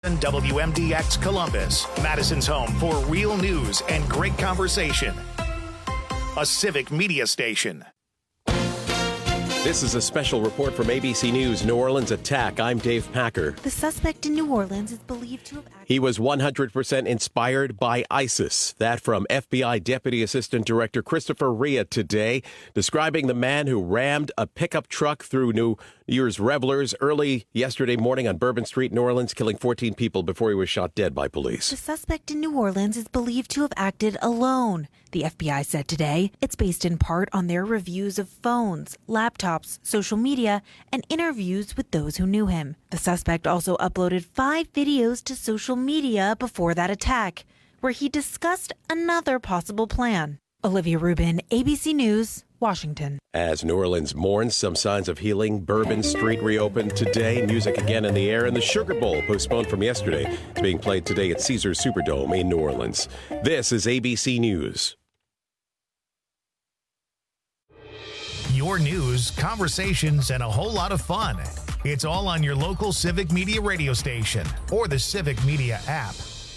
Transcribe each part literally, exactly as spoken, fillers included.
W M D X Columbus, Madison's home for real news and great conversation. A civic media station. This is a special report from A B C News New Orleans attack. I'm Dave Packer. The suspect in New Orleans is believed to have acted. He was one hundred percent inspired by ISIS. That from F B I Deputy Assistant Director Christopher Rea today, describing the man who rammed a pickup truck through New Year's revelers early yesterday morning on Bourbon Street, New Orleans, killing fourteen people before he was shot dead by police. The suspect in New Orleans is believed to have acted alone. The F B I said today it's based in part on their reviews of phones, laptops, social media, and interviews with those who knew him. The suspect also uploaded five videos to social media before that attack, where he discussed another possible plan. Olivia Rubin, A B C News, Washington. As New Orleans mourns some signs of healing, Bourbon Street reopened today. Music again in the air, and the Sugar Bowl, postponed from yesterday, is being played today at Caesars Superdome in New Orleans. This is A B C News. Your news, conversations, and a whole lot of fun. It's all on your local Civic Media radio station or the Civic Media app.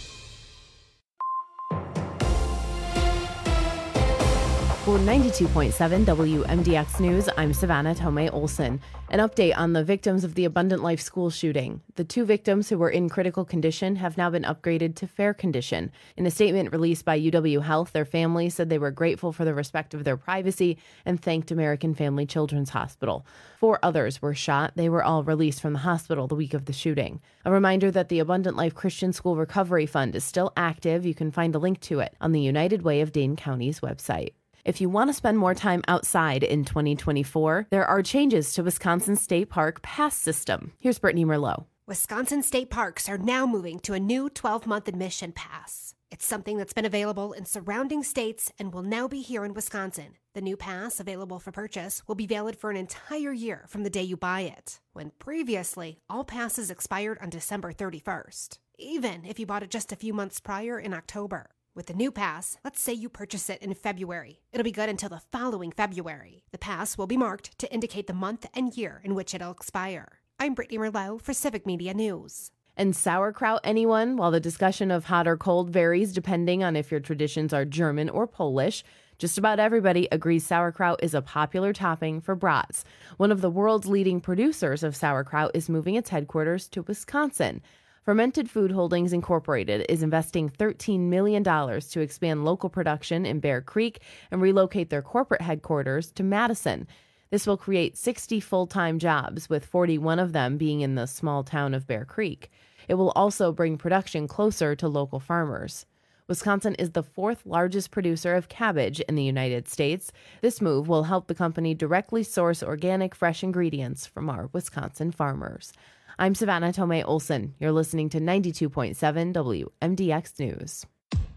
For ninety-two point seven W M D X News, I'm Savannah Tomei Olson. An update on the victims of the Abundant Life school shooting. The two victims who were in critical condition have now been upgraded to fair condition. In a statement released by U W Health, their families said they were grateful for the respect of their privacy and thanked American Family Children's Hospital. Four others were shot. They were all released from the hospital the week of the shooting. A reminder that the Abundant Life Christian School Recovery Fund is still active. You can find a link to it on the United Way of Dane County's website. If you want to spend more time outside in twenty twenty-four, there are changes to Wisconsin State Park Pass system. Here's Brittany Merlot. Wisconsin state parks are now moving to a new twelve-month admission pass. It's something that's been available in surrounding states and will now be here in Wisconsin. The new pass, available for purchase, will be valid for an entire year from the day you buy it, when previously all passes expired on December thirty-first, even if you bought it just a few months prior in October. With the new pass, let's say you purchase it in February. It'll be good until the following February. The pass will be marked to indicate the month and year in which it'll expire. I'm Brittany Merlot for Civic Media News. And sauerkraut, anyone? While the discussion of hot or cold varies depending on if your traditions are German or Polish, just about everybody agrees sauerkraut is a popular topping for brats. One of the world's leading producers of sauerkraut is moving its headquarters to Wisconsin. Fermented Food Holdings Incorporated is investing thirteen million dollars to expand local production in Bear Creek and relocate their corporate headquarters to Madison. This will create sixty full-time jobs, with forty-one of them being in the small town of Bear Creek. It will also bring production closer to local farmers. Wisconsin is the fourth largest producer of cabbage in the United States. This move will help the company directly source organic, fresh ingredients from our Wisconsin farmers. I'm Savannah Tomei Olson. You're listening to ninety-two point seven W M D X News.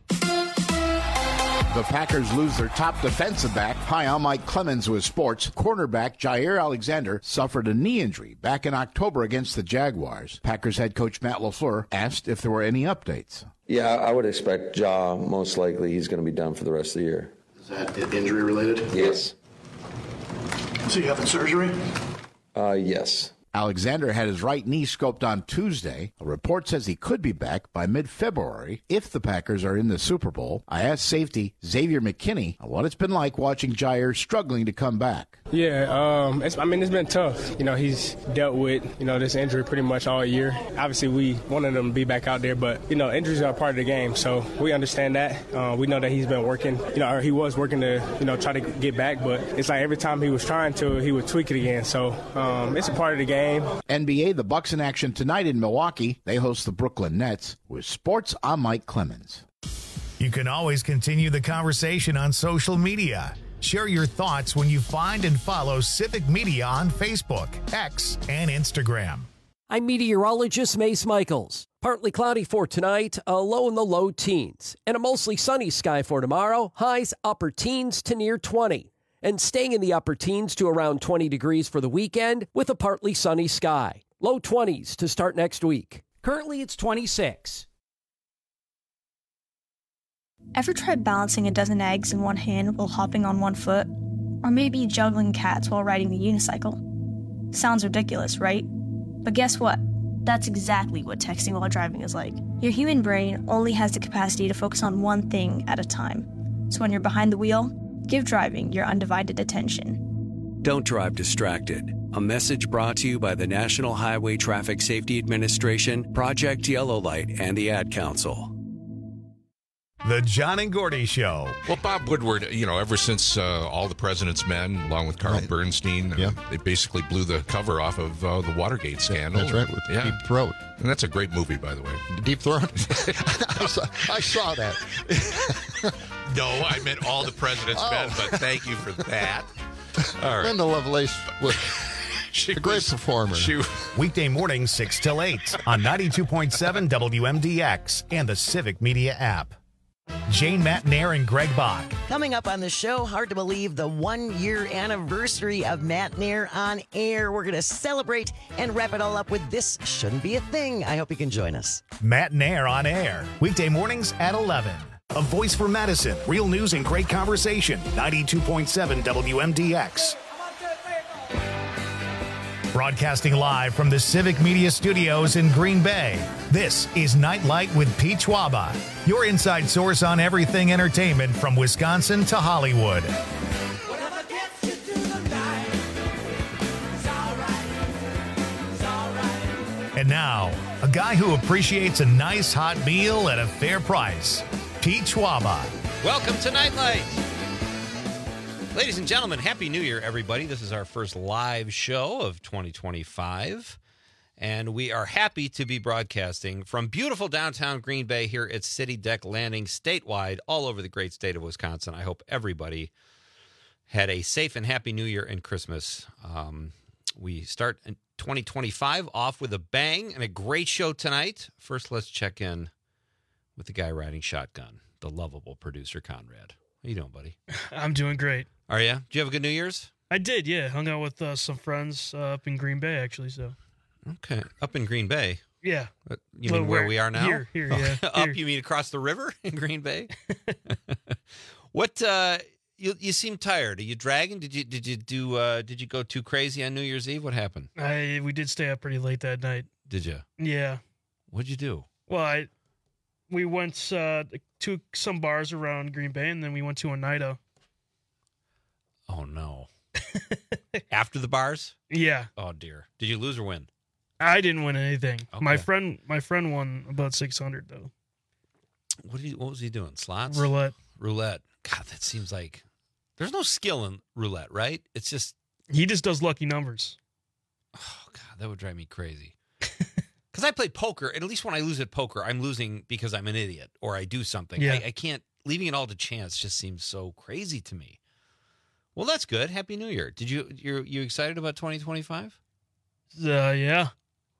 The Packers lose their top defensive back. Hi, I'm Mike Clemens with sports. Cornerback Jair Alexander suffered a knee injury back in October against the Jaguars. Packers head coach Matt LaFleur asked if there were any updates. Yeah, I would expect Ja, most likely he's going to be done for the rest of the year. Is that injury related? Yes. So you having surgery? Uh, yes. Alexander had his right knee scoped on Tuesday. A report says he could be back by mid-February if the Packers are in the Super Bowl. I asked safety Xavier McKinney what it's been like watching Jair struggling to come back. Yeah, um, it's, I mean, it's been tough. You know, he's dealt with, you know, this injury pretty much all year. Obviously, we wanted him to be back out there, but, you know, injuries are part of the game, so we understand that. Uh, we know that he's been working, you know, or he was working to, you know, try to get back, but it's like every time he was trying to, he would tweak it again. So um, it's a part of the game. N B A, the Bucks in action tonight in Milwaukee. They host the Brooklyn Nets. With sports, I'm Mike Clemens. You can always continue the conversation on social media. Share your thoughts when you find and follow Civic Media on Facebook, X, and Instagram. I'm meteorologist Mace Michaels. Partly cloudy for tonight, a low in the low teens, and a mostly sunny sky for tomorrow, highs upper teens to near twenty. And staying in the upper teens to around twenty degrees for the weekend with a partly sunny sky. Low twenties to start next week. Currently, it's twenty-six. Ever tried balancing a dozen eggs in one hand while hopping on one foot? Or maybe juggling cats while riding the unicycle? Sounds ridiculous, right? But guess what? That's exactly what texting while driving is like. Your human brain only has the capacity to focus on one thing at a time. So when you're behind the wheel, give driving your undivided attention. Don't drive distracted. A message brought to you by the National Highway Traffic Safety Administration, Project Yellow Light, and the Ad Council. The John and Gordy Show. Well, Bob Woodward, you know, ever since uh, All the President's Men, along with Carl right. Bernstein, yeah. uh, they basically blew the cover off of uh, the Watergate scandal. That's right, with yeah. Deep Throat. And that's a great movie, by the way. Deep Throat? I, saw, I saw that. No, I meant All the President's oh. Men, but thank you for that. All right. Linda Lovelace was a great was, performer. She, Weekday mornings, six till eight on ninety-two point seven W M D X and the Civic Media app. Jane Matnair and Greg Bach. Coming up on the show, hard to believe the one-year anniversary of Matnair on air. We're going to celebrate and wrap it all up with This Shouldn't Be a Thing. I hope you can join us. Matnair on air, weekday mornings at eleven. A voice for Madison, real news and great conversation. ninety-two point seven W M D X. Broadcasting live from the Civic Media Studios in Green Bay, this is Nightlight with Pete Schwaba, your inside source on everything entertainment from Wisconsin to Hollywood. And now, a guy who appreciates a nice hot meal at a fair price, Pete Schwaba. Welcome to Nightlight. Ladies and gentlemen, Happy New Year, everybody. This is our first live show of twenty twenty-five, and we are happy to be broadcasting from beautiful downtown Green Bay here at City Deck Landing, statewide, all over the great state of Wisconsin. I hope everybody had a safe and happy New Year and Christmas. Um, we start in twenty twenty-five off with a bang and a great show tonight. First, let's check in with the guy riding shotgun, the lovable producer, Conrad. How you doing, buddy? I'm doing great. Are you? Did you have a good New Year's? I did, yeah. Hung out with uh, some friends uh, up in Green Bay, actually. So. Okay, up in Green Bay. Yeah. Uh, you mean where, where we are now? Here, here, yeah. Up? Here. You mean across the river in Green Bay? What? Uh, you you seem tired. Are you dragging? Did you did you do? Uh, did you go too crazy on New Year's Eve? What happened? I we did stay up pretty late that night. Did you? Yeah. What'd you do? Well, I we went uh, to some bars around Green Bay, and then we went to Oneida. Oh, no. After the bars? Yeah. Oh, dear. Did you lose or win? I didn't win anything. Okay. My friend my friend won about six hundred, though. What, did he, what was he doing? Slots? Roulette. Roulette. God, that seems like... There's no skill in roulette, right? It's just... He just does lucky numbers. Oh, God, that would drive me crazy. Because I play poker, and at least when I lose at poker, I'm losing because I'm an idiot or I do something. Yeah. I, I can't... Leaving it all to chance just seems so crazy to me. Well, that's good. Happy New Year. Did you you you excited about twenty twenty-five? Uh, yeah.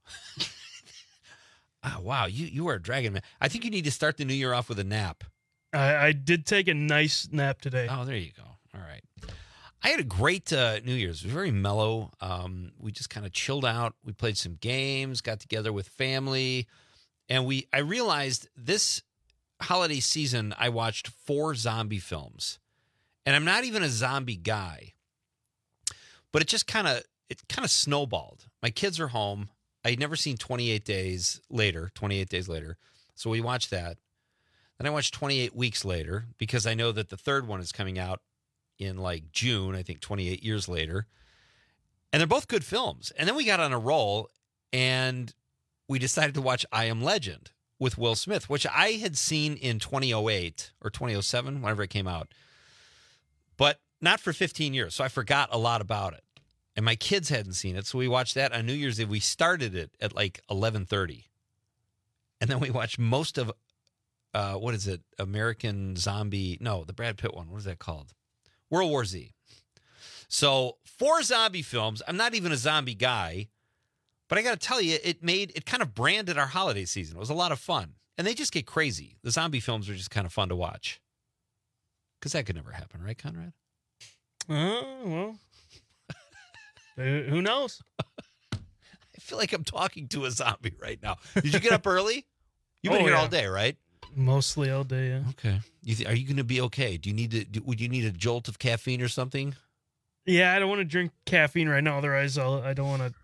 Oh, wow, you you are a dragon man. I think you need to start the new year off with a nap. I, I did take a nice nap today. Oh, there you go. All right. I had a great uh, New Year's. It was very mellow. Um, we just kind of chilled out. We played some games, got together with family, and we. I realized this holiday season I watched four zombie films. And I'm not even a zombie guy, but it just kind of it kind of snowballed. My kids are home. I'd never seen twenty-eight Days Later, twenty-eight Days Later. So we watched that. Then I watched twenty-eight Weeks Later because I know that the third one is coming out in like June, I think twenty-eight years later. And they're both good films. And then we got on a roll and we decided to watch I Am Legend with Will Smith, which I had seen in twenty oh eight or twenty oh seven, whenever it came out. But not for fifteen years, so I forgot a lot about it. And my kids hadn't seen it, so we watched that on New Year's Eve. We started it at like eleven thirty. And then we watched most of, uh, what is it, American Zombie, no, the Brad Pitt one. What is that called? World War Z. So four zombie films. I'm not even a zombie guy, but I got to tell you, it made, it kind of branded our holiday season. It was a lot of fun. And they just get crazy. The zombie films are just kind of fun to watch. Because that could never happen, right, Conrad? Oh, uh, well, who knows? I feel like I'm talking to a zombie right now. Did you get up early? You've been oh, here yeah. all day, right? Mostly all day, yeah. Okay. You th- are you going to be okay? Do you need to? Do, would you need a jolt of caffeine or something? Yeah, I don't want to drink caffeine right now. Otherwise, I'll, I don't want to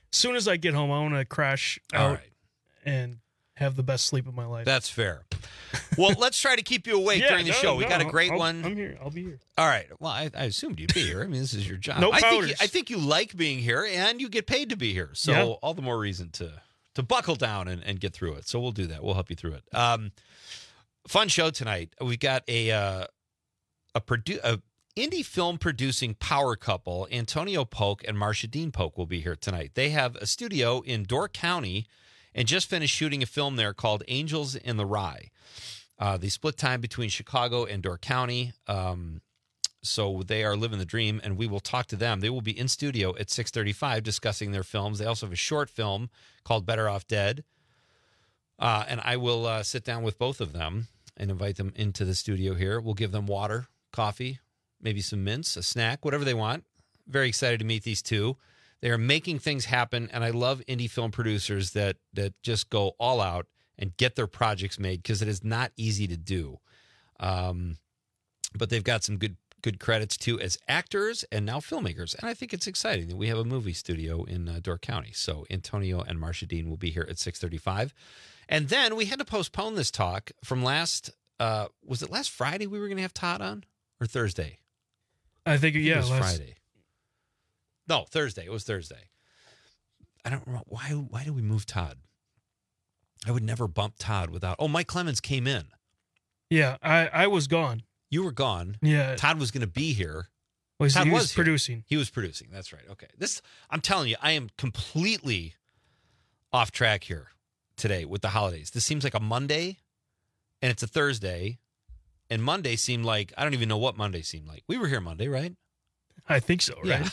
As soon as I get home, I want to crash All out right. and have the best sleep of my life. That's fair. Well, let's try to keep you awake Yeah, during the no, show. We no, got a great I'll- one. I'm here. I'll be here. All right. Well, I, I assumed you'd be here. I mean, this is your job. No I think you, powders. I think you like being here, and you get paid to be here. So Yeah. all the more reason to to buckle down and, and get through it. So we'll do that. We'll help you through it. Um, fun show tonight. We've got a uh, a produ- a indie film producing power couple, Antonio Polk and Marcia Dean Polk, will be here tonight. They have a studio in Door County and just finished shooting a film there called Angels in the Rye. Uh, they split time between Chicago and Door County. Um, so they are living the dream, and we will talk to them. They will be in studio at six thirty-five discussing their films. They also have a short film called Better Off Dead. Uh, and I will uh, sit down with both of them and invite them into the studio here. We'll give them water, coffee, maybe some mints, a snack, whatever they want. Very excited to meet these two. They are making things happen, and I love indie film producers that that just go all out and get their projects made, because it is not easy to do. Um, but they've got some good good credits too as actors and now filmmakers, and I think it's exciting that we have a movie studio in uh, Door County. So Antonio and Marcia Dean will be here at six thirty-five, and then we had to postpone this talk from last. Uh, was it last Friday we were going to have Todd on, or Thursday? I think, I think yeah, it was last- Friday. No, Thursday. It was Thursday. I don't know why. Why did we move Todd? I would never bump Todd without. Oh, Mike Clemens came in. Yeah, I, I was gone. You were gone. Yeah. Todd was going to be here. Was, Todd he was, was here. producing. He was producing. That's right. Okay. This. I'm telling you, I am completely off track here today with the holidays. This seems like a Monday, and it's a Thursday, and Monday seemed like I don't even know what Monday seemed like. We were here Monday, right? I think so, right? Yeah.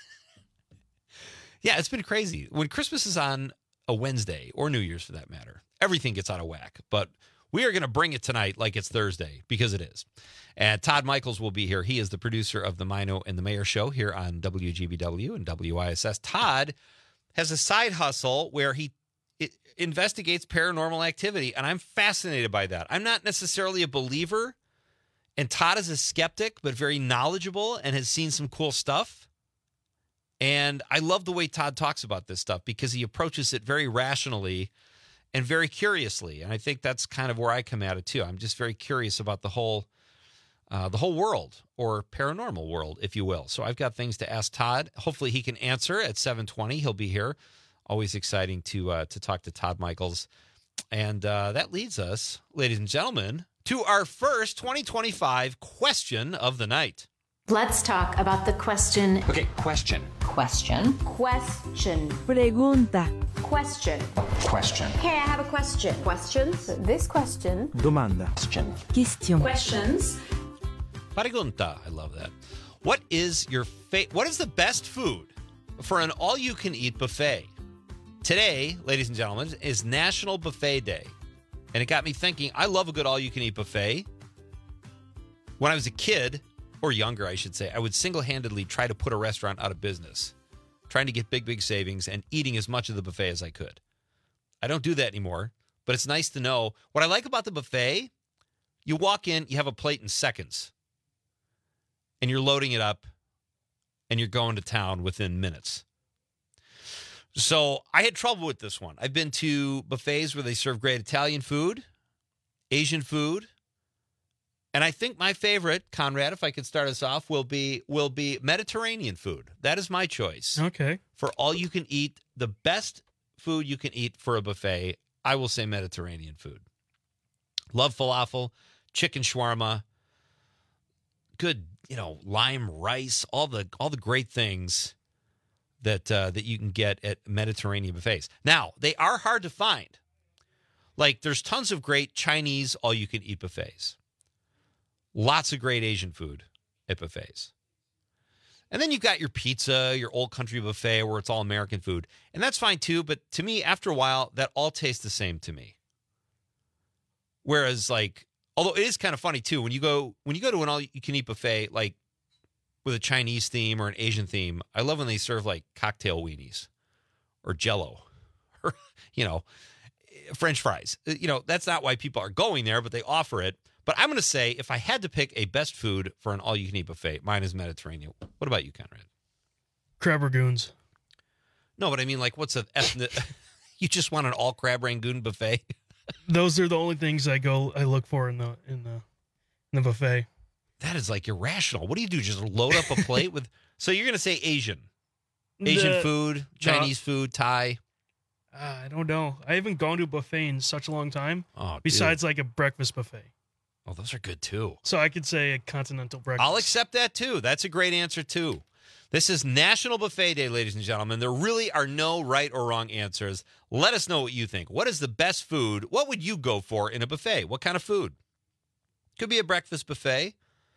Yeah, it's been crazy. When Christmas is on a Wednesday, or New Year's for that matter, everything gets out of whack. But we are going to bring it tonight like it's Thursday, because it is. And Todd Michaels will be here. He is the producer of the Mino and the Mayor show here on W G B W and W I S S. Todd has a side hustle where he it investigates paranormal activity, and I'm fascinated by that. I'm not necessarily a believer, and Todd is a skeptic, but very knowledgeable and has seen some cool stuff. And I love the way Todd talks about this stuff, because he approaches it very rationally and very curiously. And I think that's kind of where I come at it too. I'm just very curious about the whole uh, the whole world, or paranormal world, if you will. So I've got things to ask Todd. Hopefully he can answer at seven twenty. He'll be here. Always exciting to uh, to talk to Todd Michaels. And uh, that leads us, ladies and gentlemen, to our first twenty twenty-five question of the night. Let's talk about the question. Okay, question. Question. Question. Pregunta. Question. Question. Okay, I have a question. Questions? This question. Domanda. Question. Question. Questions. Pregunta. I love that. What is your fa- What is the best food for an all-you-can-eat buffet? Today, ladies and gentlemen, is National Buffet Day. And it got me thinking, I love a good all-you-can-eat buffet. When I was a kid, or younger, I should say, I would single-handedly try to put a restaurant out of business, trying to get big, big savings and eating as much of the buffet as I could. I don't do that anymore, but it's nice to know. What I like about the buffet, you walk in, you have a plate in seconds, and you're loading it up, and you're going to town within minutes. So I had trouble with this one. I've been to buffets where they serve great Italian food, Asian food, and I think my favorite, Conrad, if I could start us off, will be will be Mediterranean food. That is my choice. Okay. For all you can eat, the best food you can eat for a buffet, I will say Mediterranean food. Love falafel, chicken shawarma, good, you know, lime rice, all the all the great things that uh, that you can get at Mediterranean buffets. Now, they are hard to find. Like, there's tons of great Chinese all-you-can-eat buffets. Lots of great Asian food at buffets. And then you've got your pizza, your old country buffet where it's all American food. And that's fine too, but to me, after a while, that all tastes the same to me. Whereas, like, although it is kind of funny too, when you go when you go to an all-you-can-eat buffet, like with a Chinese theme or an Asian theme, I love when they serve like cocktail weenies or Jell-O or, you know, French fries. You know, that's not why people are going there, but they offer it. But I'm going to say, if I had to pick a best food for an all-you-can-eat buffet, mine is Mediterranean. What about you, Conrad? Crab Ragoons. No, but I mean, like, what's a ethnic? You just want an all crab rangoon buffet? Those are the only things I go I look for in the in the in the buffet. That is like irrational. What do you do? Just load up a plate with? So you're gonna say Asian, Asian The- food, Chinese food, Thai. Uh, I don't know. I haven't gone to a buffet in such a long time. Oh, dude. Besides, like a breakfast buffet. Oh, those are good too. So I could say a continental breakfast. I'll accept that too. That's a great answer too. This is National Buffet Day, ladies and gentlemen. There really are no right or wrong answers. Let us know what you think. What is the best food? What would you go for in a buffet? What kind of food? Could be a breakfast buffet.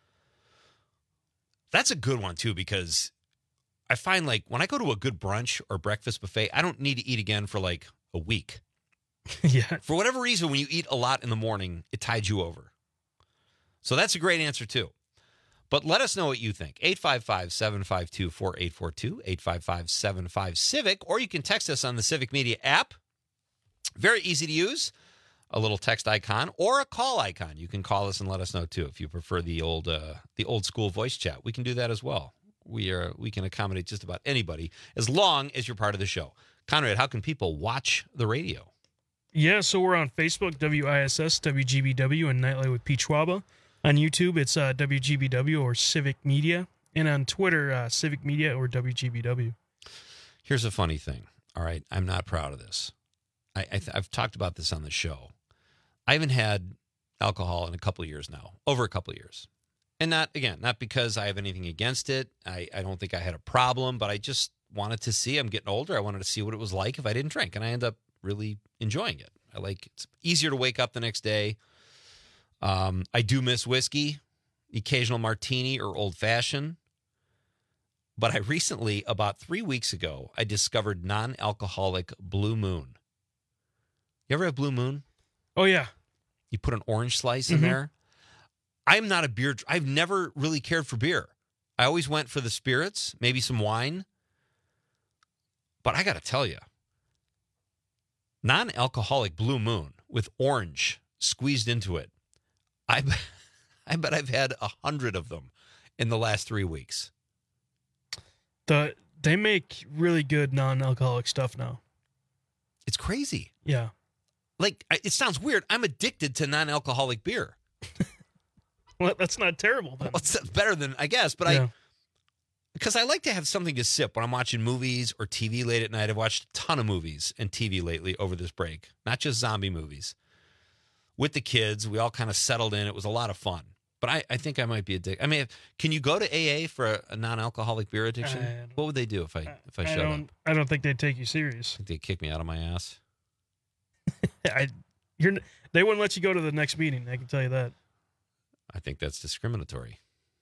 That's a good one too, because I find like when I go to a good brunch or breakfast buffet, I don't need to eat again for like a week. Yeah. For whatever reason, when you eat a lot in the morning, it tides you over. So that's a great answer too. But let us know what you think. eight five five, seven five two, four eight four two, eight five five, seven five, Civic, or you can text us on the Civic Media app. Very easy to use. A little text icon or a call icon. You can call us and let us know too if you prefer the old uh, the old school voice chat. We can do that as well. We are we can accommodate just about anybody as long as you're part of the show. Conrad, how can people watch the radio? Yeah, so we're on Facebook, W I S S, W G B W, and Nightlight with Pete Schwaba. On YouTube, it's uh, W G B W or Civic Media. And on Twitter, uh, Civic Media or W G B W. Here's a funny thing. All right, I'm not proud of this. I, I th- I've talked about this on the show. I haven't had alcohol in a couple of years now, over a couple of years. And not, again, not because I have anything against it. I, I don't think I had a problem, but I just wanted to see. I'm getting older. I wanted to see what it was like if I didn't drink. And I end up really enjoying it. I like, it's easier to wake up the next day. Um, I do miss whiskey, occasional martini or old fashioned. But I recently, about three weeks ago, I discovered non-alcoholic Blue Moon. You ever have Blue Moon? Oh, yeah. You put an orange slice in Mhm. there. I'm not a beer. I've never really cared for beer. I always went for the spirits, maybe some wine. But I got to tell you, non-alcoholic Blue Moon with orange squeezed into it. I, I bet I've had a hundred of them in the last three weeks. The They make really good non-alcoholic stuff now. It's crazy. Yeah. Like, I- it sounds weird. I'm addicted to non-alcoholic beer. Well, that's not terrible then. Well, it's better than, I guess, but Yeah. I, because I like to have something to sip when I'm watching movies or T V late at night. I've watched a ton of movies and T V lately over this break, not just zombie movies. With the kids, we all kind of settled in. It was a lot of fun. But I, I think I might be addicted. I mean, can you go to A A for a, a non-alcoholic beer addiction? I don't- What would they do if I if I, I showed don't. up? I don't think they'd take you serious. Think they'd kick me out of my ass? I, you're. n- They wouldn't let you go to the next meeting. I can tell you that. I think that's discriminatory.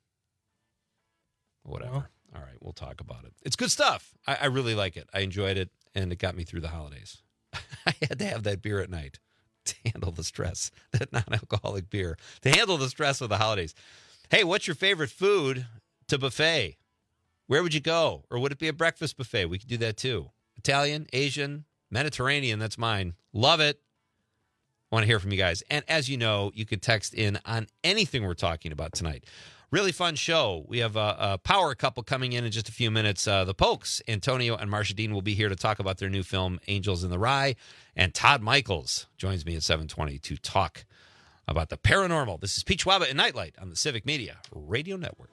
Whatever. Well. All right, we'll talk about it. It's good stuff. I, I really like it. I enjoyed it, and it got me through the holidays. I had to have that beer at night to handle the stress, that non-alcoholic beer, to handle the stress of the holidays. Hey, what's your favorite food to buffet? Where would you go? Or would it be a breakfast buffet? We could do that too. Italian, Asian, Mediterranean, that's mine. Love it. I want to hear from you guys. And as you know, you could text in on anything we're talking about tonight. Really fun show. We have a, a power couple coming in in just a few minutes. Uh, the Pokes, Antonio and Marsha Dean, will be here to talk about their new film, Angels in the Rye. And Todd Michaels joins me at seven twenty to talk about the paranormal. This is Pete Schwaba and Nightlight on the Civic Media Radio Network.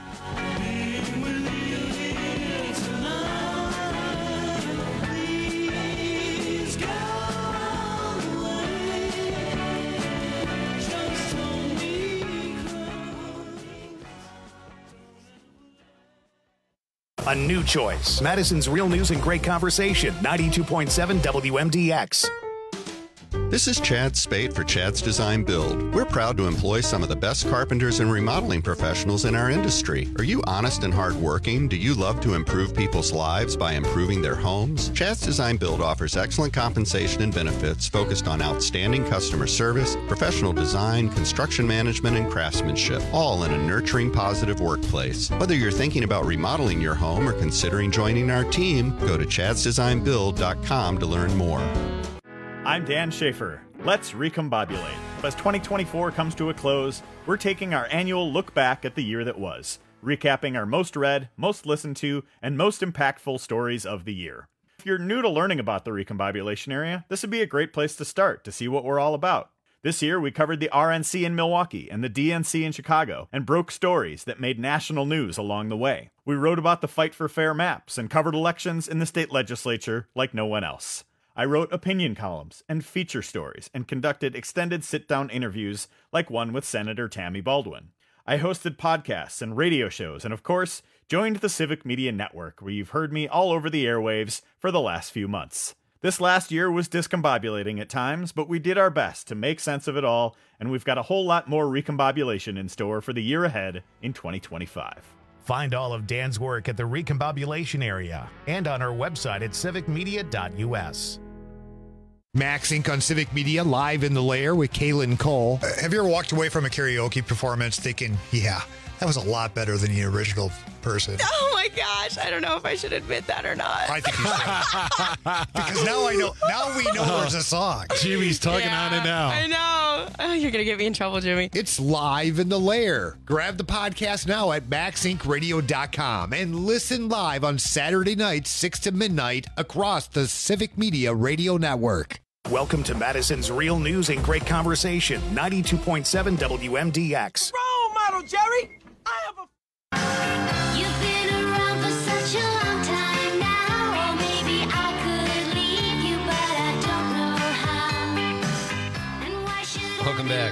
A new choice. Madison's Real News and Great Conversation. ninety-two point seven W M D X. This is Chad Spate for Chad's Design Build. We're proud to employ some of the best carpenters and remodeling professionals in our industry. Are you honest and hardworking? Do you love to improve people's lives by improving their homes? Chad's Design Build offers excellent compensation and benefits focused on outstanding customer service, professional design, construction management, and craftsmanship, all in a nurturing, positive workplace. Whether you're thinking about remodeling your home or considering joining our team, go to chads design build dot com to learn more. I'm Dan Schaefer. Let's recombobulate. As twenty twenty-four comes to a close, we're taking our annual look back at the year that was, recapping our most read, most listened to, and most impactful stories of the year. If you're new to learning about the Recombobulation area, this would be a great place to start to see what we're all about. This year, we covered the R N C in Milwaukee and the D N C in Chicago and broke stories that made national news along the way. We wrote about the fight for fair maps and covered elections in the state legislature like no one else. I wrote opinion columns and feature stories and conducted extended sit-down interviews like one with Senator Tammy Baldwin. I hosted podcasts and radio shows and, of course, joined the Civic Media Network, where you've heard me all over the airwaves for the last few months. This last year was discombobulating at times, but we did our best to make sense of it all, and we've got a whole lot more recombobulation in store for the year ahead in twenty twenty-five. Find all of Dan's work at the Recombobulation area and on our website at civic media dot u s. Max Incorporated on Civic Media, live in the lair with Kaylin Cole. Uh, have you ever walked away from a karaoke performance thinking, yeah, that was a lot better than the original person? Oh my gosh, I don't know if I should admit that or not. I think you should. Because now I know, now we know there's a song. Jimmy's tugging Yeah, on it now. I know. Oh, you're going to get me in trouble, Jimmy. It's live in the lair. Grab the podcast now at max inc radio dot com and listen live on Saturday nights, six to midnight, across the Civic Media Radio Network. Welcome to Madison's Real News and Great Conversation, ninety-two point seven W M D X. Role model, Jerry. I have a... You've been around for such a long time now. Or maybe I could leave you, but I don't know how. And why should Welcome back.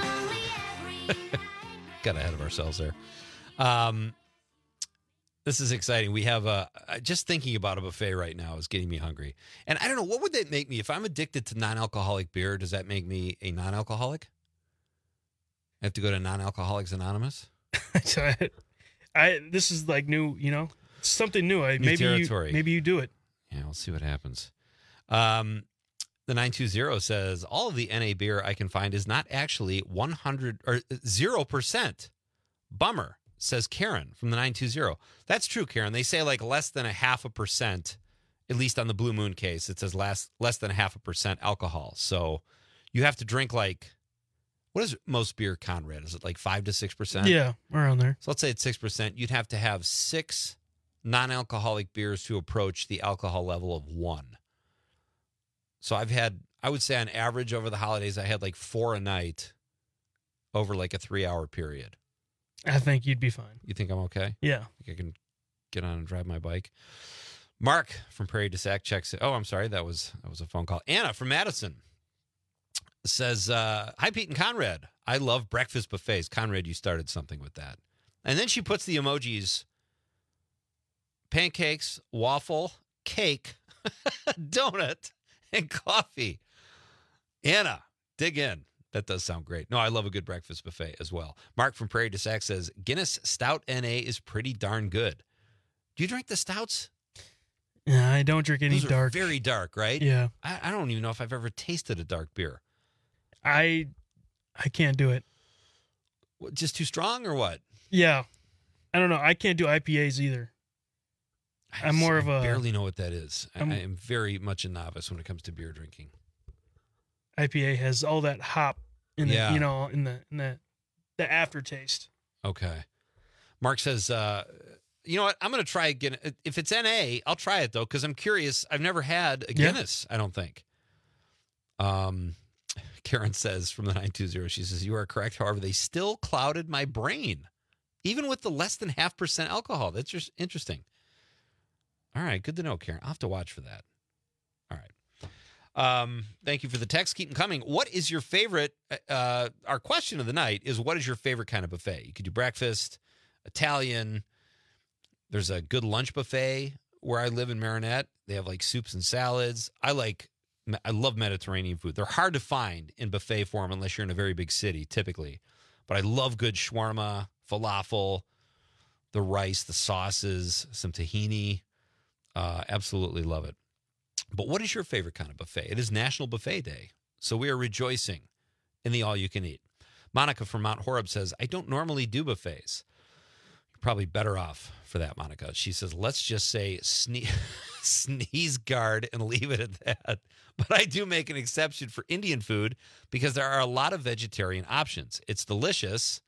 Got ahead of ourselves there. Um, this is exciting. We have a just thinking about a buffet right now is getting me hungry. And I don't know, what would that make me if I'm addicted to non-alcoholic beer? Does that make me a non-alcoholic? I have to go to Non-Alcoholics Anonymous. so I, I this is like new, you know, it's something new. I New maybe territory. you maybe you do it. Yeah, we'll see what happens. Um, the nine two zero says all of the N A beer I can find is not actually one hundred or zero percent. Bummer, says Karen from the nine two zero. That's true, Karen. They say like less than a half a percent, at least on the Blue Moon case. It says less less than a half a percent alcohol. So you have to drink like, what is most beer, Conrad? Is it like five to six percent? Yeah, around there. So let's say it's six percent. You'd have to have six non-alcoholic beers to approach the alcohol level of one. So I've had, I would say on average over the holidays, I had like four a night over like a three-hour period. I think you'd be fine. You think I'm okay? Yeah. I think I can get on and drive my bike. Mark from Prairie du Sac checks it. Oh, I'm sorry. That was that was a phone call. Anna from Madison says, uh, hi, Pete and Conrad. I love breakfast buffets. Conrad, you started something with that. And then she puts the emojis, pancakes, waffle, cake, donut, and coffee. Anna, dig in. That does sound great. No, I love a good breakfast buffet as well. Mark from Prairie du Sac says, Guinness Stout N A is pretty darn good. Do you drink the stouts? Yeah, I don't drink any Those are dark. very dark, right? Yeah. I, I don't even know if I've ever tasted a dark beer. I I can't do it. What, just too strong or what? Yeah. I don't know. I can't do I P As either. I I'm more I of a barely know what that is. I, I'm- I am very much a novice when it comes to beer drinking. I P A has all that hop in the Yeah. you know in the in the the aftertaste. Okay. Mark says, uh, you know what? I'm going to try again. If it's N A, I'll try it, though, because I'm curious. I've never had a Yeah. Guinness, I don't think. Um, Karen says from the nine two zero, she says, you are correct. However, they still clouded my brain, even with the less than half percent alcohol. That's just interesting. All right. Good to know, Karen. I'll have to watch for that. All right. Um, thank you for the text. Keep them coming. What is your favorite? Uh, our question of the night is, what is your favorite kind of buffet? You could do breakfast, Italian. There's a good lunch buffet where I live in Marinette. They have like soups and salads. I like, I love Mediterranean food. They're hard to find in buffet form unless you're in a very big city, typically. But I love good shawarma, falafel, the rice, the sauces, some tahini. Uh, absolutely love it. But what is your favorite kind of buffet? It is National Buffet Day, so we are rejoicing in the all-you-can-eat. Monica from Mount Horeb says, I don't normally do buffets. You're probably better off for that, Monica. She says, let's just say sne- sneeze guard and leave it at that. But I do make an exception for Indian food because there are a lot of vegetarian options. It's delicious,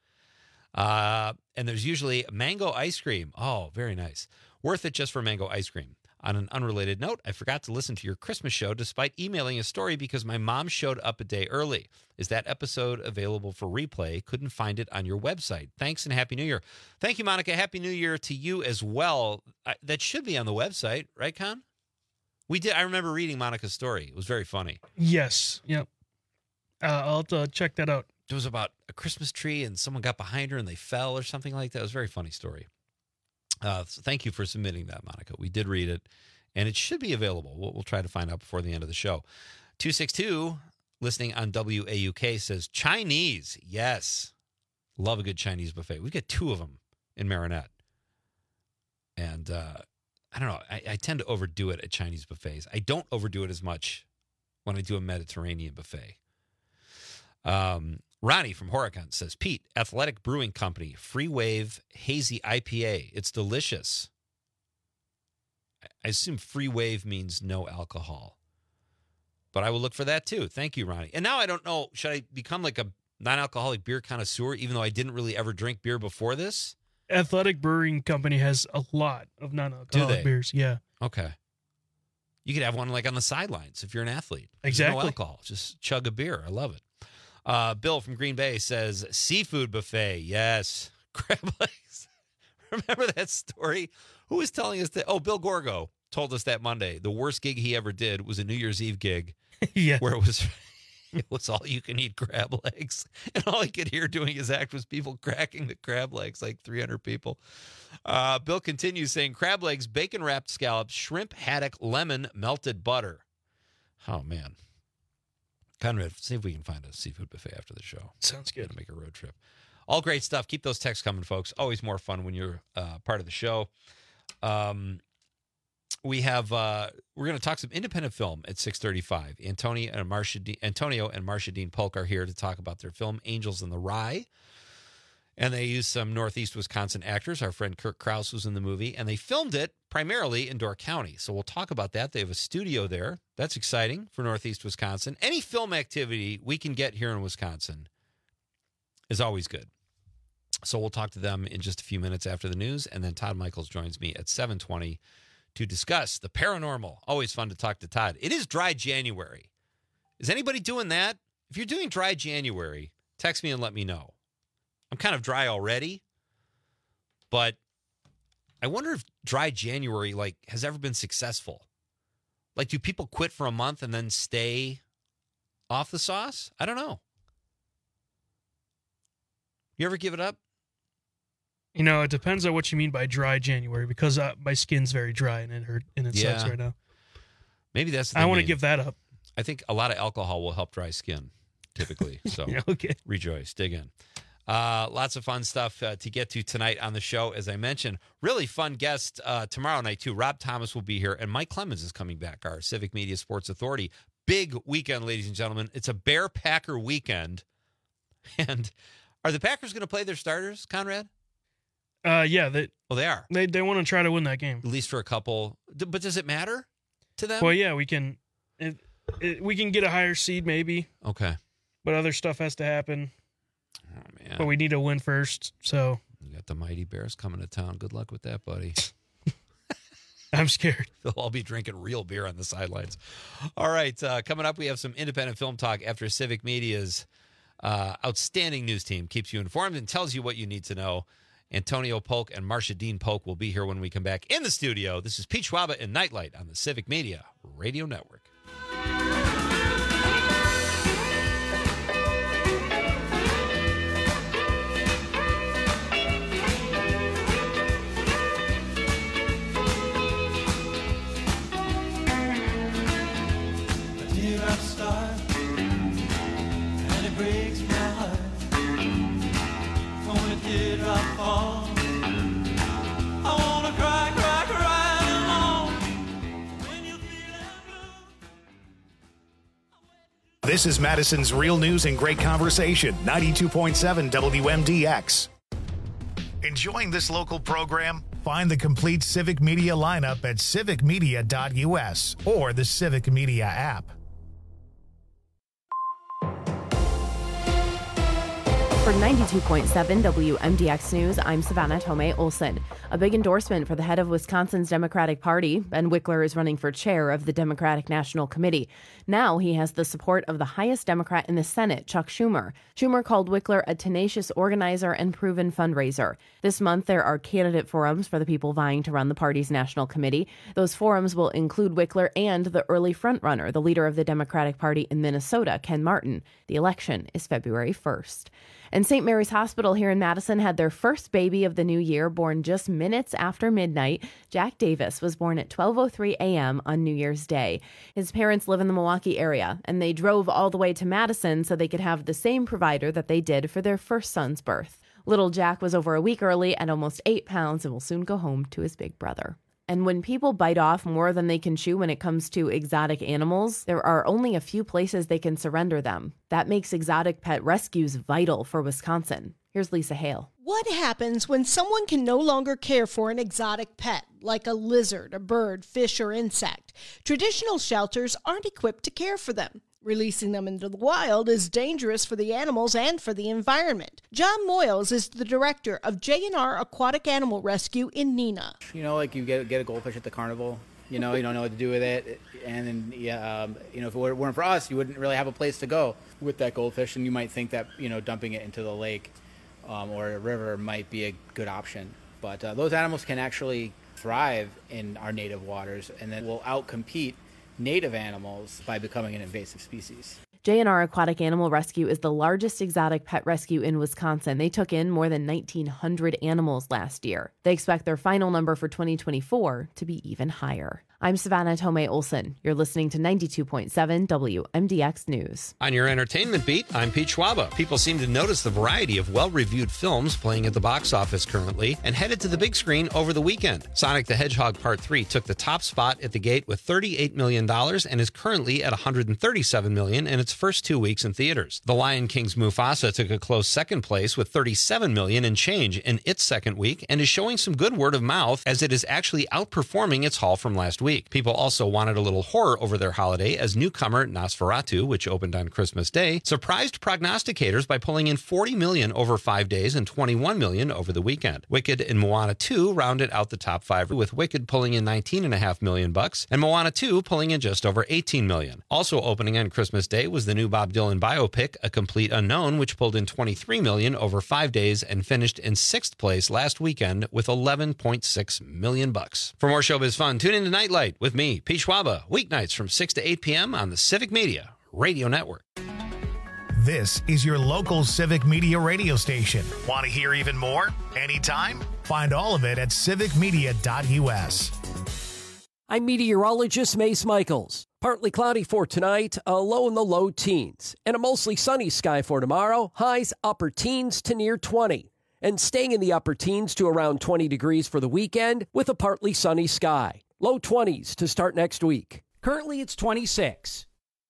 uh, and there's usually mango ice cream. Oh, very nice. Worth it just for mango ice cream. On an unrelated note, I forgot to listen to your Christmas show despite emailing a story because my mom showed up a day early. Is that episode available for replay? Couldn't find it on your website. Thanks and Happy New Year. Thank you, Monica. Happy New Year to you as well. I, that should be on the website, right, Con? We did. I remember reading Monica's story. It was very funny. Yes. Yep. Uh, I'll have to check that out. It was about a Christmas tree and someone got behind her and they fell or something like that. It was a very funny story. Uh, so thank you for submitting that, Monica. We did read it, and it should be available. We'll, we'll try to find out before the end of the show. two six two, listening on W A U K, says, Chinese. Yes. Love a good Chinese buffet. We get two of them in Marinette. And uh, I don't know. I, I tend to overdo it at Chinese buffets. I don't overdo it as much when I do a Mediterranean buffet. Um, Ronnie from Horicon says, Pete, Athletic Brewing Company, Free Wave Hazy I P A. It's delicious. I assume Free Wave means no alcohol. But I will look for that too. Thank you, Ronnie. And now I don't know, should I become like a non-alcoholic beer connoisseur, even though I didn't really ever drink beer before this? Athletic Brewing Company has a lot of non-alcoholic beers. Yeah. Okay. You could have one like on the sidelines if you're an athlete. There's Exactly. no alcohol. Just chug a beer. I love it. Uh, Bill from Green Bay says, seafood buffet. Yes. Crab legs. Remember that story? Who was telling us that? Oh, Bill Gorgo told us that Monday. The worst gig he ever did was a New Year's Eve gig. Yeah. Where it was it was all you can eat crab legs. And all he could hear doing his act was people cracking the crab legs, like three hundred people. Uh, Bill continues saying, crab legs, bacon wrapped scallops, shrimp haddock, lemon, melted butter. Oh, man. Conrad, see if we can find a seafood buffet after the show. Sounds good. Gonna make a road trip. All great stuff. Keep those texts coming, folks. Always more fun when you're uh, part of the show. Um, we have uh, we're going to talk some independent film at six thirty-five. Antonio and Marcia De- Antonio and Marcia Dean Polk are here to talk about their film Angels in the Rye. And they used some Northeast Wisconsin actors. Our friend Kirk Krause was in the movie, and they filmed it primarily in Door County. So we'll talk about that. They have a studio there. That's exciting for Northeast Wisconsin. Any film activity we can get here in Wisconsin is always good. So we'll talk to them in just a few minutes after the news, and then Todd Michaels joins me at seven twenty to discuss the paranormal. Always fun to talk to Todd. It is dry January. Is anybody doing that? If you're doing dry January, text me and let me know. I'm kind of dry already, but I wonder if dry January like has ever been successful. Like, do people quit for a month and then stay off the sauce? I don't know. You ever give it up? You know, it depends on what you mean by dry January, because uh, my skin's very dry and it hurt and it Yeah. sucks right now. Maybe that's the I want to main- give that up. I think a lot of alcohol will help dry skin, typically. So Yeah, okay. rejoice, dig in. Uh, lots of fun stuff uh, to get to tonight on the show. As I mentioned, really fun guest uh, tomorrow night, too. Rob Thomas will be here, and Mike Clemens is coming back, our Civic Media Sports Authority. Big weekend, ladies and gentlemen. It's a Bear-Packer weekend. And are the Packers going to play their starters, Conrad? Uh, yeah, they, Well, they are. they they want to try to win that game. At least for a couple. D- But does it matter to them? Well, yeah, we can it, it, we can get a higher seed maybe, Okay. but other stuff has to happen. Oh, man. But we need to win first, so You got the Mighty Bears coming to town. Good luck with that, buddy. I'm scared. They'll all be drinking real beer on the sidelines. All right. Uh, coming up, we have some independent film talk after Civic Media's uh, outstanding news team keeps you informed and tells you what you need to know. Antonio Polk and Marcia Dean Polk will be here when we come back in the studio. This is Pete Schwaba and Nightlight on the Civic Media Radio Network. Dear, I'm starved, and it breaks my heart. When a teardrop falls, I wanna cry, cry, cry alone. When you feel This is Madison's Real News and Great Conversation, ninety-two point seven W M D X. Enjoying this local program? Find the complete Civic Media lineup at civic media dot U S or the Civic Media app. For ninety-two point seven W M D X News, I'm Savannah Tomei Olson. A big endorsement for the head of Wisconsin's Democratic Party. Ben Wickler is running for chair of the Democratic National Committee. Now he has the support of the highest Democrat in the Senate, Chuck Schumer. Schumer called Wickler a tenacious organizer and proven fundraiser. This month, there are candidate forums for the people vying to run the party's national committee. Those forums will include Wickler and the early frontrunner, the leader of the Democratic Party in Minnesota, Ken Martin. The election is February first. And Saint Mary's Hospital here in Madison had their first baby of the new year, born just minutes after midnight. Jack Davis was born at twelve oh three a.m. on New Year's Day. His parents live in the Milwaukee area, and they drove all the way to Madison so they could have the same provider that they did for their first son's birth. Little Jack was over a week early at almost eight pounds and will soon go home to his big brother. And when people bite off more than they can chew when it comes to exotic animals, there are only a few places they can surrender them. That makes exotic pet rescues vital for Wisconsin. Here's Lisa Hale. What happens when someone can no longer care for an exotic pet, like a lizard, a bird, fish, or insect? Traditional shelters aren't equipped to care for them. Releasing them into the wild is dangerous for the animals and for the environment. John Moyles is the director of J and R Aquatic Animal Rescue in Neenah. You know, like you get get a goldfish at the carnival, you know, you don't know what to do with it. And then, yeah, um, you know, if it weren't for us, you wouldn't really have a place to go with that goldfish. And you might think that, you know, dumping it into the lake um, or a river might be a good option. But uh, those animals can actually thrive in our native waters and then will outcompete native animals by becoming an invasive species. J and R Aquatic Animal Rescue is the largest exotic pet rescue in Wisconsin. They took in more than nineteen hundred animals last year. They expect their final number for twenty twenty-four to be even higher. I'm Savannah Tomei Olson. You're listening to ninety-two point seven W M D X News. On your entertainment beat, I'm Pete Schwaba. People seem to notice the variety of well-reviewed films playing at the box office currently and headed to the big screen over the weekend. Sonic the Hedgehog Part three took the top spot at the gate with thirty-eight million dollars and is currently at one hundred thirty-seven million dollars in its first two weeks in theaters. The Lion King's Mufasa took a close second place with thirty-seven million dollars and change in its second week and is showing some good word of mouth as it is actually outperforming its haul from last week. People also wanted a little horror over their holiday as newcomer Nosferatu, which opened on Christmas Day, surprised prognosticators by pulling in forty million dollars over five days and twenty-one million dollars over the weekend. Wicked and Moana two rounded out the top five, with Wicked pulling in nineteen point five million dollars bucks and Moana two pulling in just over eighteen million dollars. Also opening on Christmas Day was the new Bob Dylan biopic, A Complete Unknown, which pulled in twenty-three million dollars over five days and finished in sixth place last weekend with eleven point six million dollars bucks. For more showbiz fun, tune in to Nightlight with me, Pete Schwaba, weeknights from six to eight p.m. on the Civic Media Radio Network. This is your local Civic Media radio station. Want to hear even more? Anytime? Find all of it at civic media dot u s. I'm meteorologist Mace Michaels. Partly cloudy for tonight, a low in the low teens, and a mostly sunny sky for tomorrow, highs upper teens to near twenty, and staying in the upper teens to around twenty degrees for the weekend with a partly sunny sky. Low twenties to start next week. Currently, it's twenty-six.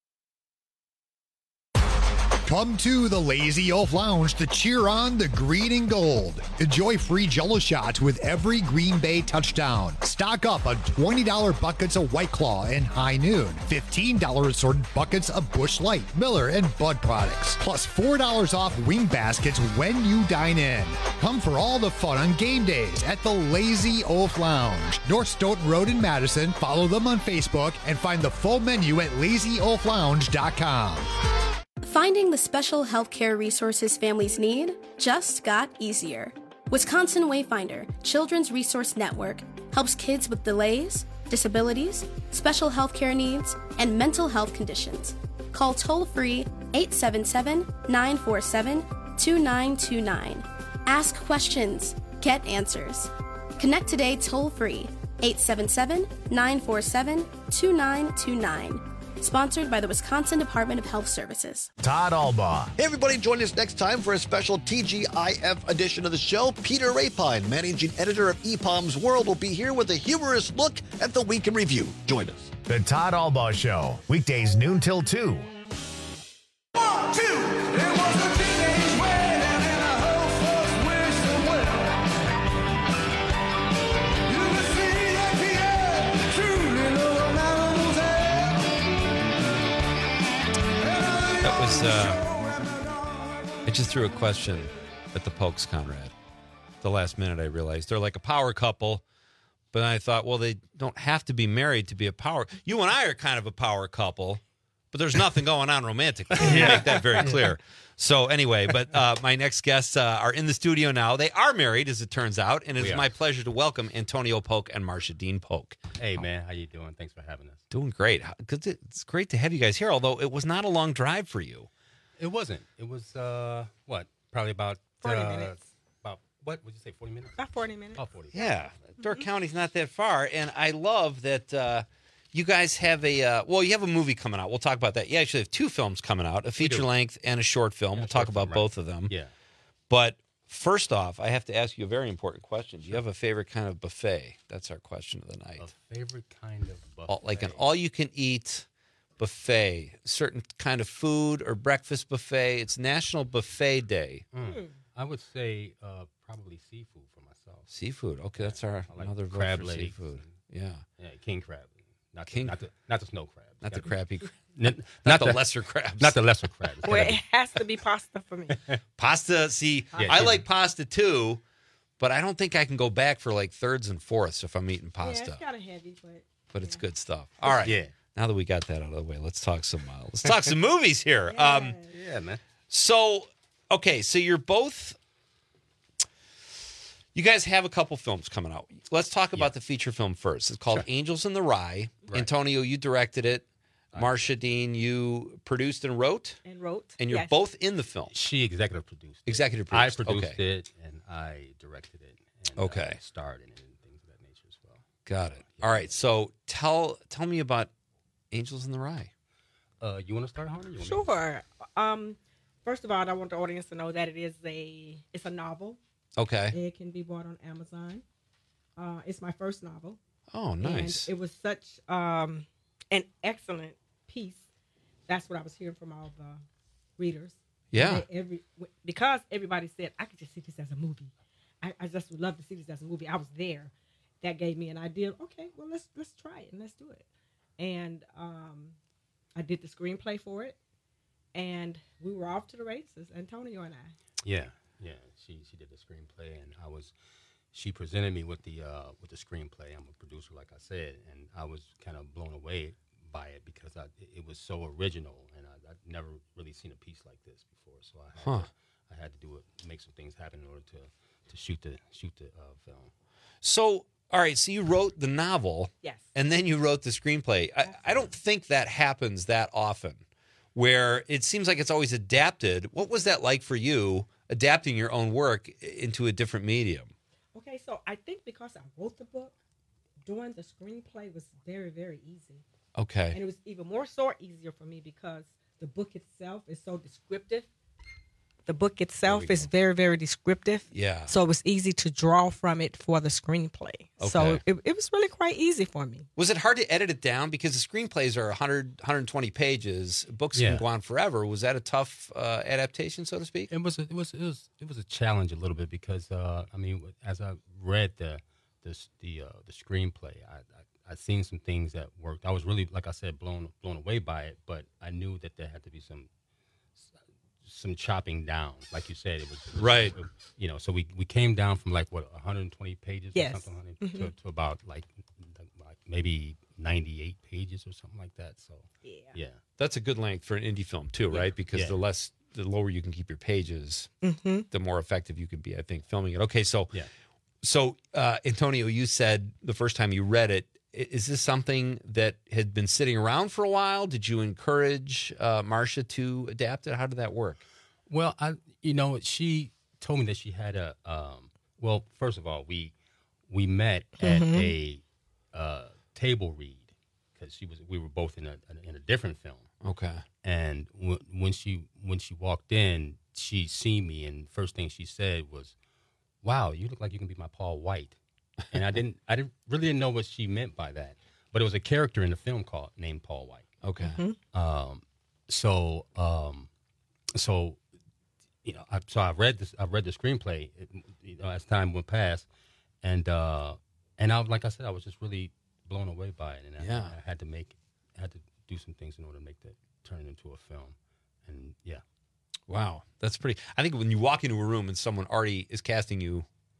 Come to the Lazy Oaf Lounge to cheer on the green and gold. Enjoy free Jell-O shots with every Green Bay touchdown. Stock up on twenty dollars buckets of White Claw and High Noon. fifteen dollars assorted buckets of Busch Light, Miller, and Bud products. Plus four dollars off wing baskets when you dine in. Come for all the fun on game days at the Lazy Oaf Lounge. North Stoughton Road in Madison. Follow them on Facebook and find the full menu at lazy oaf lounge dot com. Finding the special healthcare resources families need just got easier. Wisconsin Wayfinder Children's Resource Network helps kids with delays, disabilities, special healthcare needs, and mental health conditions. Call toll-free eight seven seven, nine four seven, two nine two nine. Ask questions, get answers. Connect today toll-free eight seven seven, nine four seven, two nine two nine. Sponsored by the Wisconsin Department of Health Services. Todd Albaugh. Hey, everybody, join us next time for a special T G I F edition of the show. Peter Rapine, managing editor of E P O M's World, will be here with a humorous look at the week in review. Join us. The Todd Albaugh Show, weekdays noon till two. One, two, it was a teenage wedding and I hope folks wish them well. You can see that Pierre truly knows an animal's That was, uh, I just threw a question at the Pokes, Conrad. the last minute, I realized. They're like a power couple. But I thought, well, they don't have to be married to be a power. You and I are kind of a power couple, but there's nothing going on romantically. Yeah. Make that very clear. So anyway, but uh, my next guests uh, are in the studio now. They are married, as it turns out, and it We is are. my pleasure to welcome Antonio Polk and Marcia Dean Polk. Hey, man. How you doing? Thanks for having us. Doing great. Because it's great to have you guys here, although it was not a long drive for you. It wasn't. It was, uh, what, probably about... forty uh, minutes. About, what would you say, forty minutes? About forty minutes. About forty. Yeah, Door County's not that far, and I love that uh, you guys have a uh, well, you have a movie coming out. We'll talk about that. You actually have two films coming out: a feature length and a short film. Yeah, we'll talk short about film, both right. of them. Yeah. But first off, I have to ask you a very important question. Do you have a favorite kind of buffet? That's our question of the night. A favorite kind of buffet? All, like an all-you-can-eat buffet, certain kind of food or breakfast buffet. It's National Buffet Day. Mm. I would say uh, probably seafood for myself. Seafood. Okay, that's our I like another vote crab for legs seafood. and- Yeah. Yeah, king crab. Not King- the, not the, not the snow crab. Not the Gotta be- crappy crab. N- Not the lesser crabs. Not the lesser crab. It's Well, gotta it be- has to be pasta for me. Pasta, see, Yeah, I sure. like pasta too, but I don't think I can go back for like thirds and fourths if I'm eating Yeah, pasta. it's kind of heavy, but But it's good stuff. All right. Yeah. Now that we got that out of the way, let's talk some uh, let's talk some movies here. Um, Yeah, man. so, okay, so you're both. You guys have a couple films coming out. Let's talk about the feature film first. It's called Angels in the Rye. Right. Antonio, you directed it. Marcia Dean, you produced and wrote. and wrote. And you're Yes. both in the film. She executive produced it. Executive I produced. produced okay. it, and I directed it. And, Okay. Uh, starred in it and things of that nature as well. Got it. All right. So tell tell me about Angels in the Rye. Uh, you want to start, Honey? You wanna- Sure. Um, first of all, I want the audience to know that it is a it's a novel. Okay. It can be bought on Amazon. Uh, it's my first novel. Oh, nice. And it was such um, an excellent piece. That's what I was hearing from all the readers. Yeah. That Every because everybody said I could just see this as a movie. I, I just would love to see this as a movie. I was there. That gave me an idea. Okay, well let's let's try it and let's do it. And um, I did the screenplay for it, and we were off to the races. Antonio and I. Yeah, yeah. She she did the screenplay, and I was. She presented me with the uh, with the screenplay. I'm a producer, like I said, and I was kind of blown away by it because I, it was so original, and I, I'd never really seen a piece like this before. So I had, Huh. to, I had to do it, make some things happen in order to, to shoot the shoot the uh, film. So, all right. So you wrote the novel. Yes. And then you wrote the screenplay. I, I don't think that happens that often, where it seems like it's always adapted. What was that like for you, adapting your own work into a different medium? Okay, so I think because I wrote the book, doing the screenplay was very, very easy. Okay. And it was even more so easier for me because the book itself is so descriptive. The book itself is very, very descriptive. Yeah. So it was easy to draw from it for the screenplay. So Okay. it, it was really quite easy for me. Was it hard to edit it down? Because the screenplays are one hundred, one hundred twenty pages. Books Yeah. can go on forever. Was that a tough uh, adaptation, so to speak? It was a, it was it was it was a challenge a little bit because uh, I mean, as I read the the the, uh, the screenplay, I, I I seen some things that worked. I was really, like I said, blown blown away by it. But I knew that there had to be some some chopping down, like you said. It was, it was Right. it- you know, so we, we came down from like what one hundred twenty pages Yes. or something honey, Mhm. to, to about like like maybe ninety-eight pages or something like that. So yeah, yeah. That's a good length for an indie film too, Yeah. right? Because Yeah. the less, the lower you can keep your pages, Mhm. the more effective you can be, I think, filming it. Okay, so Yeah. so uh, Antonio, you said the first time you read it, i- is this something that had been sitting around for a while? Did you encourage uh, Marcia to adapt it? How did that work? Well, I you know she told me that she had a um, well. First of all, we we met at Mhm. a uh, table read because she was we were both in a in a different film. Okay. And w- when she when she walked in, she seen me, and first thing she said was, "Wow, you look like you can be my Paul White." And I didn't I didn't really didn't know what she meant by that, but it was a character in the film called named Paul White. Okay. Um, so um, so you know, I, so I read this. I read the screenplay. It, you know, as time went past, and uh, and I like I said, I was just really blown away by it, and I, Yeah. I had to make, I had to do some things in order to make that turn into a film, and yeah. Wow, that's pretty. I think when you walk into a room and someone already is casting you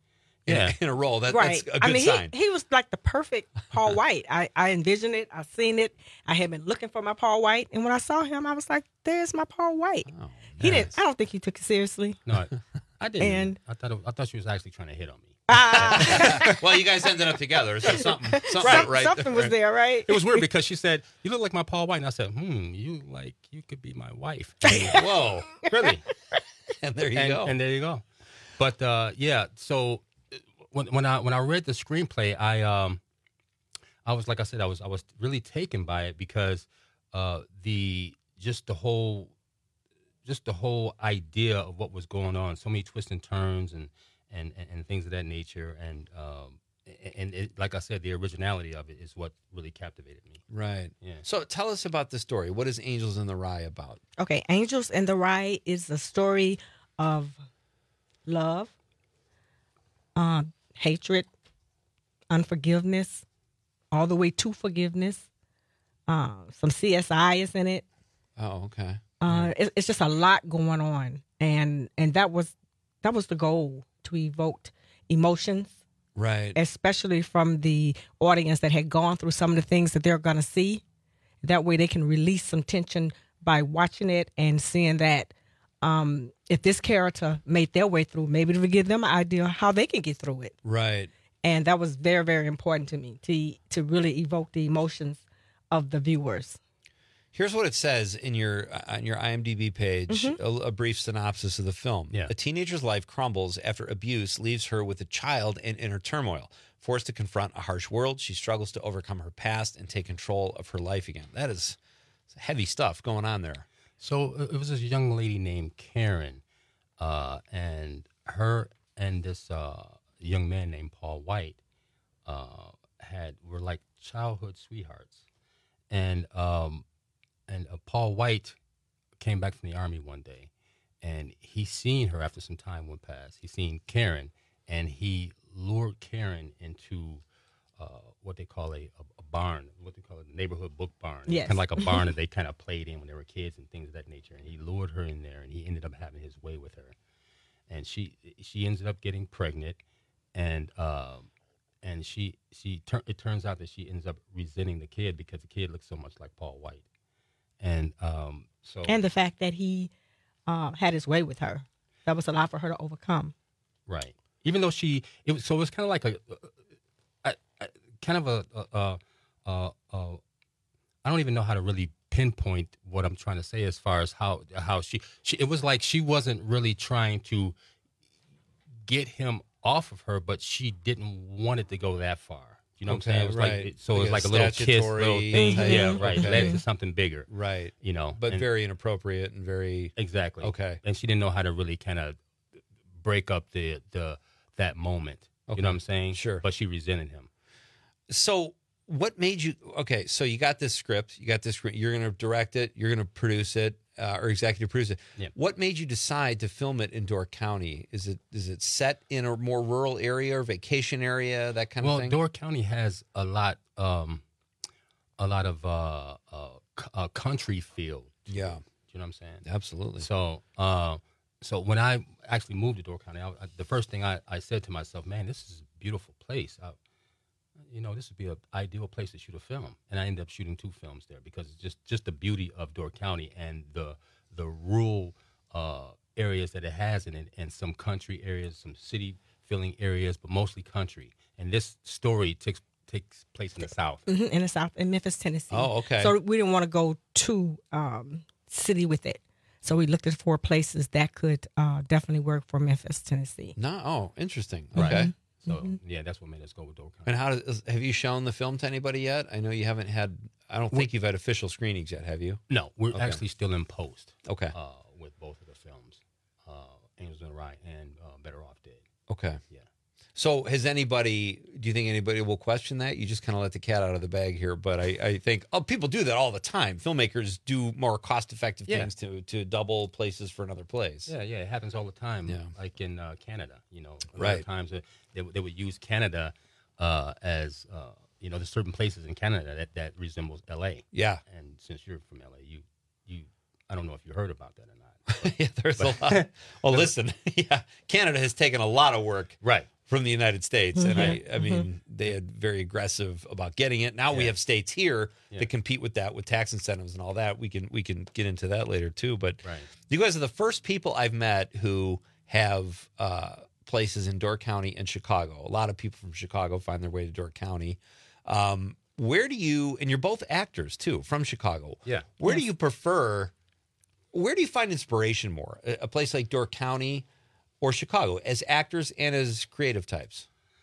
in, Yeah. in a role. That, right. That's a good I mean, sign. He, he was like the perfect Paul White. I, I envisioned it. I seen it. I had been looking for my Paul White, and when I saw him, I was like, "There's my Paul White." Oh, he didn't. I don't think he took it seriously. No, I, I didn't. And- I thought it, I thought she was actually trying to hit on me. Well, you guys ended up together, so something, something Right. right. Something was there, right? It was weird because she said, "You look like my Paul White," and I said, "Hmm, you like you could be my wife." And, whoa, really? And there you and, go. And there you go. But uh, yeah, so when when I when I read the screenplay, I um I was like I said, I was I was really taken by it because uh the just the whole just the whole idea of what was going on, so many twists and turns and and, and, and things of that nature, and um and it, like I said, the originality of it is what really captivated me. Right. Yeah. So tell us about the story. What is Angels in the Rye about? Okay, Angels in the Rye is a story of love, um, hatred, unforgiveness, all the way to forgiveness. Uh, some C S I is in it. Oh, okay. Uh, it, it's just a lot going on, and and that was that was the goal, to evoke emotions, right? Especially from the audience that had gone through some of the things that they're going to see. That way, they can release some tension by watching it and seeing that um, if this character made their way through, maybe to give them an idea how they can get through it. Right. And that was very, very important to me to to really evoke the emotions of the viewers. Here's what it says in your on your IMDb page, Mhm. a, a brief synopsis of the film. Yeah. A teenager's life crumbles after abuse leaves her with a child in inner turmoil. Forced to confront a harsh world, she struggles to overcome her past and take control of her life again. That is heavy stuff going on there. So uh, it was this young lady named Karen, uh, and her and this uh, young man named Paul White uh, had were like childhood sweethearts, and um, and uh, Paul White came back from the army one day, and he seen her after some time went past. He seen Karen, and he lured Karen into uh, what they call a, a, a barn, what they call a neighborhood book barn. Yes. Kind of like a barn that they kind of played in when they were kids and things of that nature. And he lured her in there, and he ended up having his way with her. And she she ended up getting pregnant, and um, and she she tur- it turns out that she ends up resenting the kid because the kid looks so much like Paul White. And um, so And the fact that he uh, had his way with her. That was a lot for her to overcome. right, even though she it was so it was kind of like a, a, a kind of a, a, a, a, a I don't even know how to really pinpoint what I'm trying to say as far as how how she she it was like she wasn't really trying to get him off of her, but she didn't want it to go that far. You know Okay, what I'm saying? It was right. like it, so Like it was a like a little kiss, statutory little thing. type- Yeah, right. Okay. Led to something bigger. Right. You know, But and- very inappropriate and very exactly. Okay. And she didn't know how to really kind of break up the the that moment. Okay. You know what I'm saying? Sure. But she resented him. So what made you okay, so you got this script, you got this script, you're gonna direct it, you're gonna produce it, uh, or executive produce it. Yeah. What made you decide to film it in Door County? Is it is it set in a more rural area or vacation area, that kind well, of thing? Door County has a lot, um, a lot of uh, uh, c- uh, country feel. to Yeah. it. You know what I'm saying? Absolutely. So, uh, so when I actually moved to Door County, I, I, the first thing I, I said to myself, "Man, this is a beautiful place. I, you know, this would be an ideal place to shoot a film." And I ended up shooting two films there because it's just just the beauty of Door County and the the rural uh, areas that it has in it, and some country areas, some city filling areas, but mostly country. And this story takes takes place in the South. hmm in the South, in Memphis, Tennessee. Oh, okay. So we didn't want to go too um, city with it. So we looked at four places that could uh, definitely work for Memphis, Tennessee. No, oh, interesting. Right. Okay. So Mhm. yeah, that's what made us go with Door County. And how does, have you shown the film to anybody yet? I know you haven't had. I don't think you've had official screenings yet, have you? No, we're Okay. actually still in post. Okay. Uh, with both of the films, uh, Angels in the Rye and uh, Better Off Dead. Okay. Yeah. So has anybody, do you think anybody will question that? You just kind of let the cat out of the bag here. But I, I think, oh, people do that all the time. Filmmakers do more cost-effective Yeah. things to, to double places for another place. Yeah, yeah, it happens all the time. Yeah. Like in uh, Canada, you know, a lot Right. of times uh, they, would- they would use Canada uh, as, uh, you know, there's certain places in Canada that, that resembles L A. Yeah. And since you're from L A, you, you, I don't know if you heard about that or not. yeah, there's a lot. Well, listen, yeah, Canada has taken a lot of work Right. from the United States. And I, Mhm. I mean, Mhm. they had very aggressive about getting it. Now we Yeah. have states here Yeah. that compete with that with tax incentives and all that. We can we can get into that later too. But Right. you guys are the first people I've met who have uh, places in Door County and Chicago. A lot of people from Chicago find their way to Door County. Um, where do you? And you're both actors too from Chicago. Yeah. Where do Yes. you prefer? Where do you find inspiration more? A, a place like Door County or Chicago as actors and as creative types?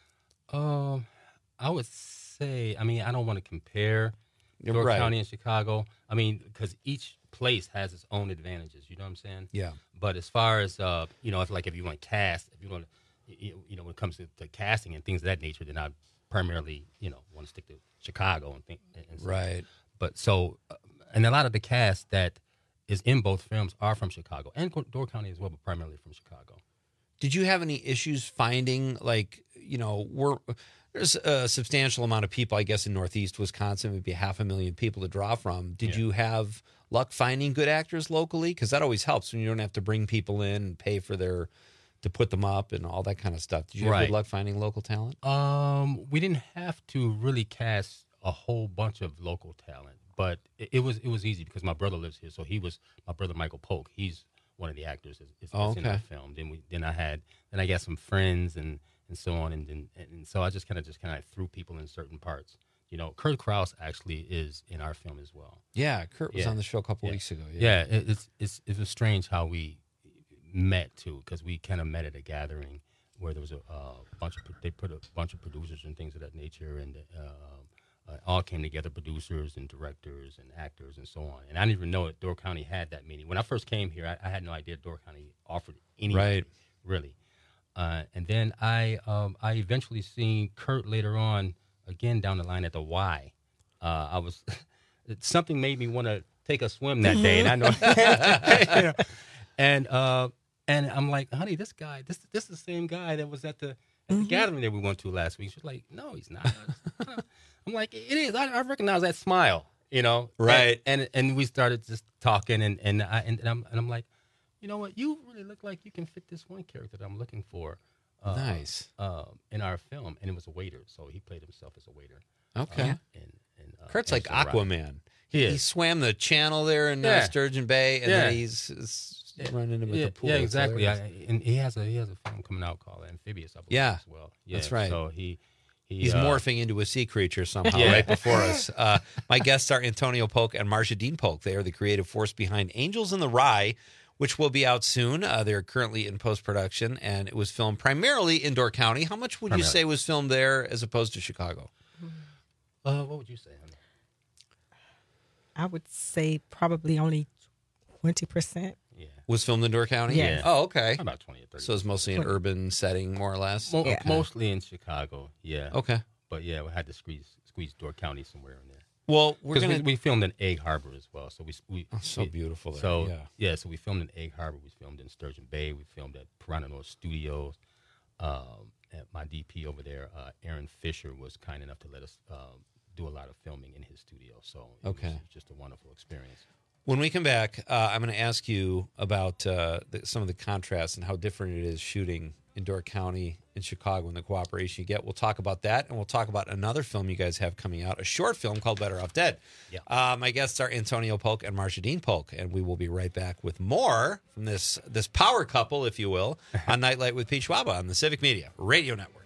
Um, I would say, I mean, I don't want to compare You're Door right. County and Chicago. I mean, because each place has its own advantages. You know what I'm saying? Yeah. But as far as uh, you know, if like if you want to cast, if you want to, you, you know, when it comes to, to casting and things of that nature, then I primarily, you know, want to stick to Chicago and think. And, and so- Right. But so, uh, and a lot of the cast that is in both films are from Chicago and Door County as well, but primarily from Chicago. Did you have any issues finding, like, you know, we're, there's a substantial amount of people, I guess, in Northeast Wisconsin, maybe half a million people to draw from. Did Yeah. you have luck finding good actors locally? Because that always helps when you don't have to bring people in and pay for their, to put them up and all that kind of stuff. Did you have Right. good luck finding local talent? Um, we didn't have to really cast a whole bunch of local talent, but it, it was it was easy because my brother lives here. So he was my brother Michael Polk. He's one of the actors is, is, Oh, that's in the okay. film. Then we then I had then I got some friends and and so on, and then and, and so I just kind of just kind of threw people in certain parts. You know, Kurt Krause actually is in our film as well. Yeah, Kurt was Yeah. on the show a couple Yeah. weeks ago. Yeah, it, it's it's it was strange how we met too, because we kind of met at a gathering where there was a uh, bunch of they put a bunch of producers and things of that nature, and uh, uh, all came together, producers and directors and actors and so on. And I didn't even know that Door County had that meeting. When I first came here, I, I had no idea Door County offered anything, Right. really. Uh, and then I um, I eventually seen Kurt later on again down the line at the Y. Uh, I was something made me want to take a swim that day, and I know, you know, and uh, and I'm like, honey, this guy, this this is the same guy that was at the, at the gathering that we went to last week. She's like, no, he's not. I'm like, it is. I, I recognize that smile, you know, Right. And and, and we started just talking, and and I and, and I'm and I'm like, you know what, you really look like you can fit this one character that I'm looking for. Uh, Nice. Uh, in our film, and it was a waiter, so he played himself as a waiter. Okay. Uh, and, and, uh, Kurt's like Angela Rye. Aquaman. He He, is. swam the channel there in uh, Yeah. Sturgeon Bay, and Yeah. then he's, he's running him at yeah, the pool. Yeah, It's exactly. I, hilarious. and he has a he has a film coming out called Amphibious, I believe, Yeah, as well. Yeah, that's right. So he, he He's uh, morphing into a sea creature somehow Yeah. right before us. Uh, my guests are Antonio Polk and Marcia Dean Polk. They are the creative force behind Angels in the Rye, which will be out soon. Uh, they're currently in post-production, and it was filmed primarily in Door County. How much would you Primarily. say was filmed there as opposed to Chicago? Uh, what would you say, honey? I would say probably only twenty percent. Yeah. Was filmed in Door County? Yes. Oh, okay. About twenty or thirty. So it's mostly an twenty. urban setting, more or less? Mo- Okay. Mostly in Chicago. Yeah. Okay. But yeah, we had to squeeze squeeze Door County somewhere in there. Well, we're 'Cause going we, to... we filmed in Egg Harbor as well. So we we Oh, so we- beautiful there, So yeah. so we filmed in Egg Harbor. We filmed in Sturgeon Bay. We filmed at Piranha North Studios. Um, and my D P over there, uh, Aaron Fisher, was kind enough to let us um, do a lot of filming in his studio. So it Okay. was just a wonderful experience. When we come back, uh, I'm going to ask you about uh, the, some of the contrasts and how different it is shooting in Door County in Chicago and the cooperation you get. We'll talk about that, and we'll talk about another film you guys have coming out, a short film called Better Off Dead. Yeah. Uh, my guests are Antonio Polk and Marcia Dean Polk, and we will be right back with more from this this power couple, if you will, on Nightlight with Pete Schwaba on the Civic Media Radio Network.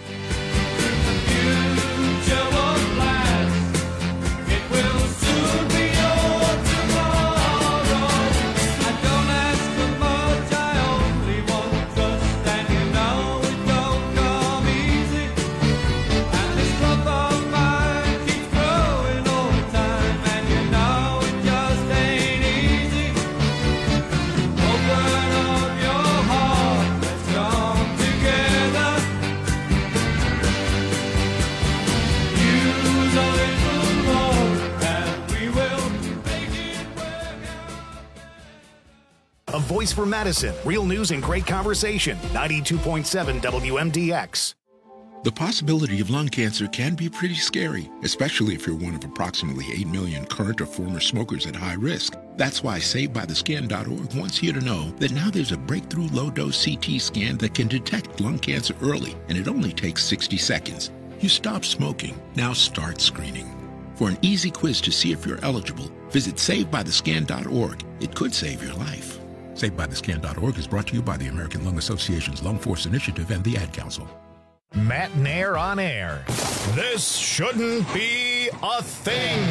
A voice for Madison. Real news and great conversation. ninety-two point seven W M D X. The possibility of lung cancer can be pretty scary, especially if you're one of approximately eight million current or former smokers at high risk. That's why Saved By The Scan dot org wants you to know that now there's a breakthrough low-dose C T scan that can detect lung cancer early, and it only takes sixty seconds. You stop smoking, now start screening. For an easy quiz to see if you're eligible, visit Saved By The Scan dot org. It could save your life. Saved By The Scan dot org is brought to you by the American Lung Association's Lung Force Initiative and the Ad Council. Matt Nair on air. This shouldn't be a thing.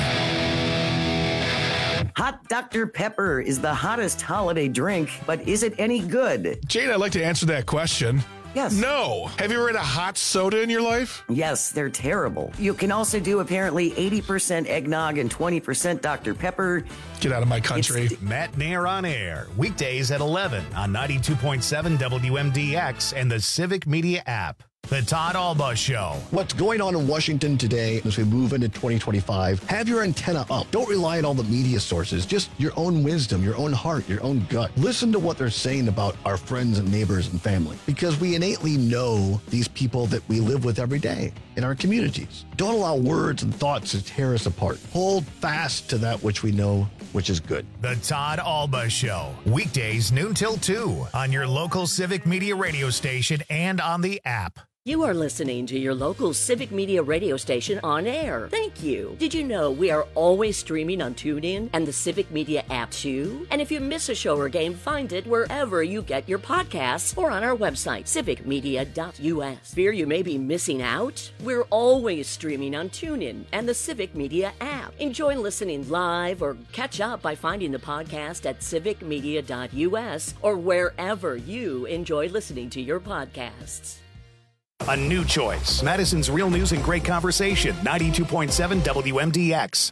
Hot Doctor Pepper is the hottest holiday drink, but is it any good? Jade, I'd like to answer that question. Yes. No. Have you ever had a hot soda in your life? Yes, they're terrible. You can also do apparently eighty percent eggnog and twenty percent Doctor Pepper. Get out of my country. It's- Matt Nair on air. Weekdays at eleven on ninety-two point seven W M D X and the Civic Media app. The Todd Alba Show. What's going on in Washington today as we move into twenty twenty-five? Have your antenna up. Don't rely on all the media sources. Just your own wisdom, your own heart, your own gut. Listen to what they're saying about our friends and neighbors and family, because we innately know these people that we live with every day in our communities. Don't allow words and thoughts to tear us apart. Hold fast to that which we know, which is good. The Todd Alba Show. Weekdays noon till two on your local Civic Media radio station and on the app. You are listening to your local Civic Media radio station on air. Thank you. Did you know we are always streaming on TuneIn and the Civic Media app too? And if you miss a show or game, find it wherever you get your podcasts or on our website, civic media dot U S. Fear you may be missing out? We're always streaming on TuneIn and the Civic Media app. Enjoy listening live or catch up by finding the podcast at civic media dot U S or wherever you enjoy listening to your podcasts. A new choice. Madison's Real News and Great Conversation. ninety-two point seven W M D X.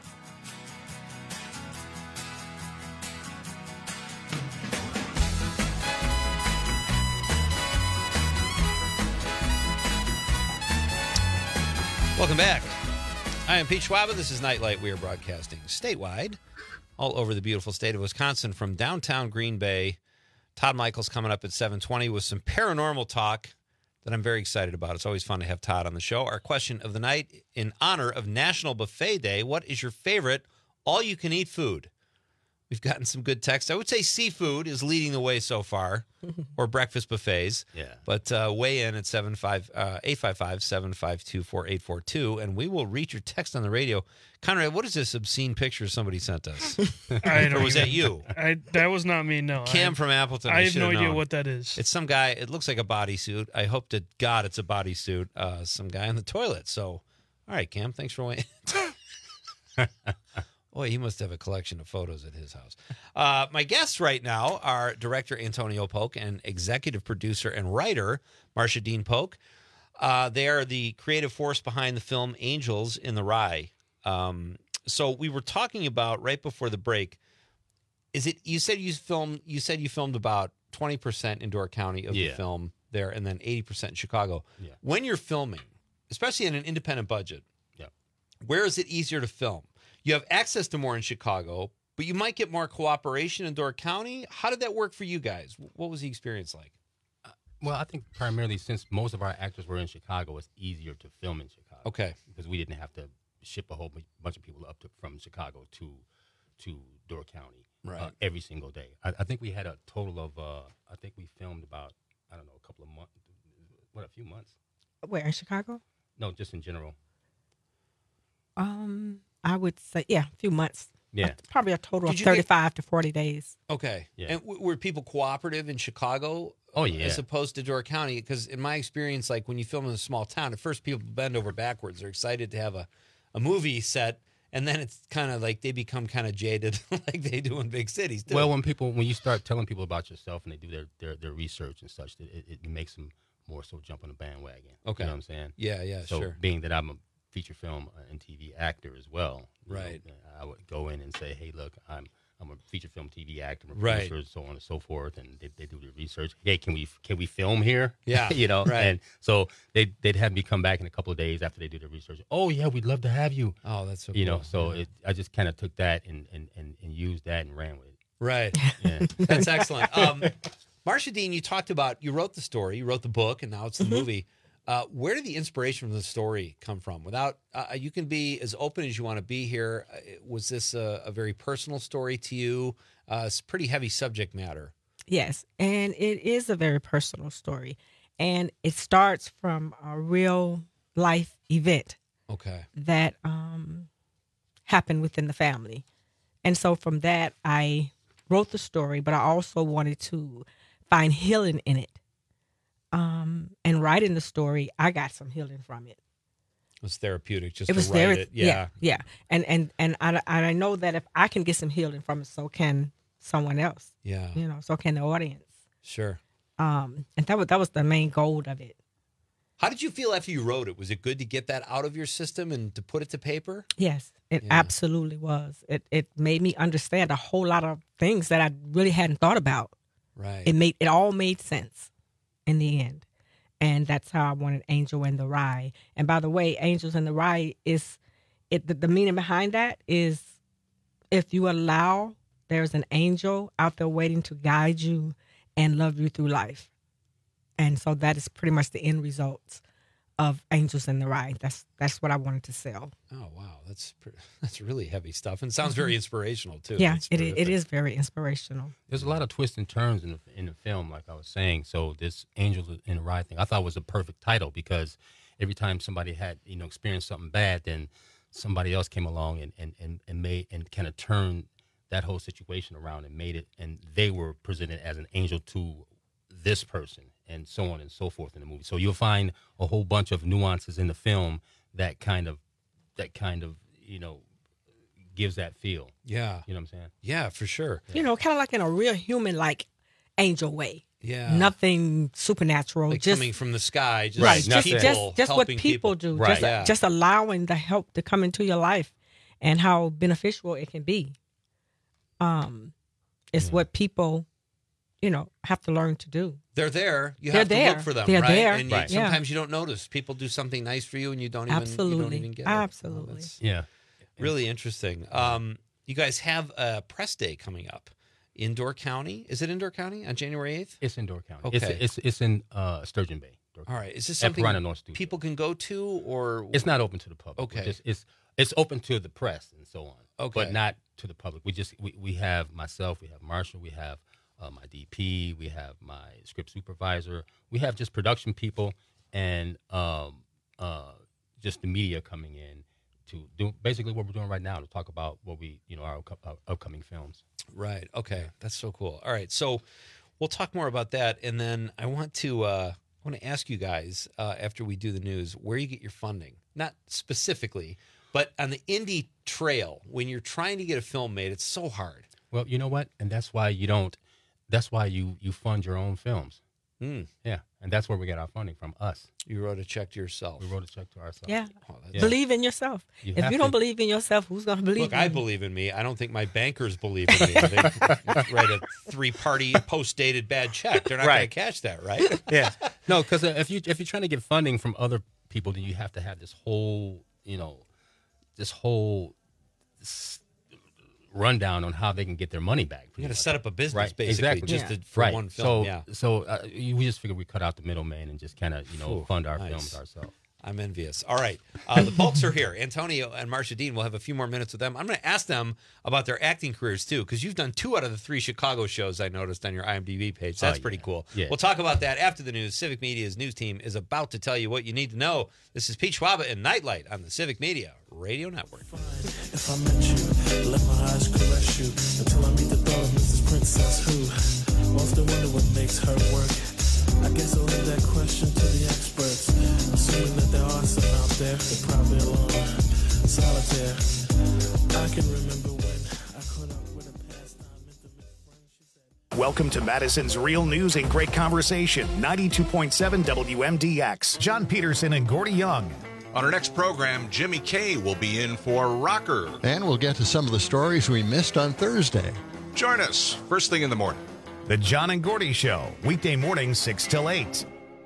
Welcome back. I am Pete Schwaba. This is Nightlight. We are broadcasting statewide all over the beautiful state of Wisconsin from downtown Green Bay. Todd Michaels coming up at seven twenty with some paranormal talk that I'm very excited about. It's always fun to have Todd on the show. Our question of the night, in honor of National Buffet Day, what is your favorite all-you-can-eat food? We've gotten some good text. I would say seafood is leading the way so far, or breakfast buffets. Yeah. But uh, weigh in at seven five, uh, eight five five, seven five two, four eight four two, and we will read your text on the radio. Conrad, what is this obscene picture somebody sent us? I or don't was even- that you? I, that was not me, no. Cam I, from Appleton. I have should've no idea known. what that is. It's some guy. It looks like a bodysuit. I hope to God it's a bodysuit. Uh, some guy on the toilet. So, all right, Cam, thanks for waiting. Boy, he must have a collection of photos at his house. Uh, my guests right now are director Antonio Polk and executive producer and writer Marcia Dean Polk. Uh, they are the creative force behind the film Angels in the Rye. Um, so we were talking about right before the break. Is it? You said you filmed. You said you filmed about twenty percent in Door County of Yeah. the film there, and then eighty percent in Chicago. Yeah. When you're filming, especially in an independent budget, Yeah. where is it easier to film? You have access to more in Chicago, but you might get more cooperation in Door County. How did that work for you guys? What was the experience like? Well, I think primarily since most of our actors were in Chicago, it's easier to film in Chicago. Okay. Because we didn't have to ship a whole bu- bunch of people up to, from Chicago to to Door County Right. uh, every single day. I, I think we had a total of, uh, I think we filmed about, I don't know, a couple of months, what, a few months? Where, in Chicago? No, just in general. Um, I would say, yeah, a few months. Yeah. Uh, Probably a total Did of you get- thirty-five to forty days. Okay. Yeah. And w- were people cooperative in Chicago? Oh, yeah. As opposed to Door County? Because in my experience, like when you film in a small town, at first people bend over backwards. They're excited to have a, a movie set, and then it's kind of like they become kind of jaded like they do in big cities. Too. Well, when people, when you start telling people about yourself and they do their, their, their research and such, it, it, it makes them more so jump on the bandwagon. Okay. You know what I'm saying? Yeah, yeah, so sure. being that I'm a feature film and T V actor as well, you know, Right. I would go in and say, hey, look, I'm I'm a feature film T V actor, I'm a Right. producer, so on and so forth, and they, they do the research. Hey, can we can we film here? Yeah, you know, right. and so they they'd have me come back in a couple of days after they do the research. Oh yeah, we'd love to have you. Oh, that's so you know. cool. So Yeah. it, I just kind of took that and, and, and, and used that and ran with it. Right. Yeah. That's excellent. Um, Marcia Dean, you talked about, you wrote the story, you wrote the book, and now it's the movie. Uh, where did the inspiration from the story come from? Without, uh, you can be as open as you want to be here. Uh, Was this a, a very personal story to you? Uh, it's pretty heavy subject matter. Yes, and it is a very personal story, and it starts from a real life event Okay. that um, happened within the family. And so from that, I wrote the story, but I also wanted to find healing in it. Um, and writing the story, I got some healing from it. It was therapeutic just It was to write thera- it. yeah, Yeah. yeah. And and and I, and I know that if I can get some healing from it, so can someone else. Yeah. You know, so can the audience. Sure. Um, and that was that was the main goal of it. How did you feel after you wrote it? Was it good to get that out of your system and to put it to paper? Yes, it Yeah. absolutely was. It it made me understand a whole lot of things that I really hadn't thought about. Right. It made it all made sense in the end. And that's how I wanted Angel and the Rye. And by the way, Angels and the Rye is it the, the meaning behind that is if you allow, there's an angel out there waiting to guide you and love you through life. And so that is pretty much the end result of Angels and the Rye. That's that's what I wanted to sell. Oh wow, that's pre- that's really heavy stuff, and sounds very inspirational too. Yeah, That's it is, it terrific. is very inspirational. There's a lot of twists and turns in the in the film, like I was saying. So this Angels in the Rye thing, I thought was a perfect title because every time somebody had you know experienced something bad, then somebody else came along and and and, and made and kind of turned that whole situation around and made it, and they were presented as an angel to this person, and so on and so forth in the movie. So you'll find a whole bunch of nuances in the film that kind of that kind of you know gives that feel. Yeah. You know what I'm saying? Yeah, for sure. You know, kind of like in a real human, like angel way. Yeah. Nothing supernatural. Like just coming from the sky, just right, just people just, just what helping people, do. Right. Just, Yeah. just allowing the help to come into your life, and how beneficial it can be. Um, it's what people, you know, have to learn to do. They're there. You They're have to there. look for them. They're right? there. And you, Right. Yeah. sometimes you don't notice. People do something nice for you, and you don't even Absolutely. you don't even get it. Absolutely. Oh, that's Yeah. really interesting. Um, you guys have a press day coming up. Indoor County. Is it Indoor County on January eighth? It's Indoor County. Okay. It's, it's, it's in uh, Sturgeon Bay. All right. Is this At something Piranha North Studio. people can go to, or It's not open to the public. Okay. It's, just- it's it's open to the press and so on. Okay. But not to the public. We just we, we have myself, we have Marshall, we have uh, my D P, we have my script supervisor, we have just production people and um, uh, just the media coming in to do basically what we're doing right now to talk about what we you know our, up- our upcoming films. Right. Okay. That's so cool. All right. So we'll talk more about that, and then I want to uh, I want to ask you guys uh, after we do the news where you get your funding. Not specifically, but on the indie trail when you're trying to get a film made, it's so hard. Well, you know what, and that's why you don't. That's why you you fund your own films. Mm. Yeah, and that's where we get our funding from. Us. You wrote a check to yourself. We wrote a check to ourselves. Yeah. Oh, Yeah. Believe in yourself. You if have you don't to. believe in yourself, who's going to believe Look, in I you? believe in me. I don't think my bankers believe in me. They write a three-party post-dated bad check. They're not going Right. to catch that, right? Yeah. No, because if you if you're trying to get funding from other people, then you have to have this whole you know this whole s- rundown on how they can get their money back. You got to set up a business, Right, basically, exactly. just Yeah. to, for right. one film. So, yeah. so uh, we just figured we cut out the middleman and just kind of you know Ooh, fund our nice. films ourselves. I'm envious. All right. Uh, the Polks are here. Antonio and Marcia Dean. We'll have a few more minutes with them. I'm going to ask them about their acting careers, too, because you've done two out of the three Chicago shows I noticed on your IMDb page. That's Oh, pretty yeah. cool. Yeah. We'll talk about that after the news. Civic Media's news team is about to tell you what you need to know. This is Pete Schwaba and Nightlight on the Civic Media Radio Network. If I met you, let my eyes caress you until I meet the thought of Missus Princess who often wonder what makes her work. I guess I'll leave that question to the experts. Assuming that there are some out there, they're probably alone, solitaire. I can remember when I caught up with a pastime intimate friend. She said, Welcome to Madison's Real News and Great Conversation, ninety-two point seven W M D X. John Peterson and Gordy Young. On our next program, Jimmy Kay will be in for Rocker. And we'll get to some of the stories we missed on Thursday. Join us first thing in the morning. The John and Gordy Show, weekday mornings six till eight.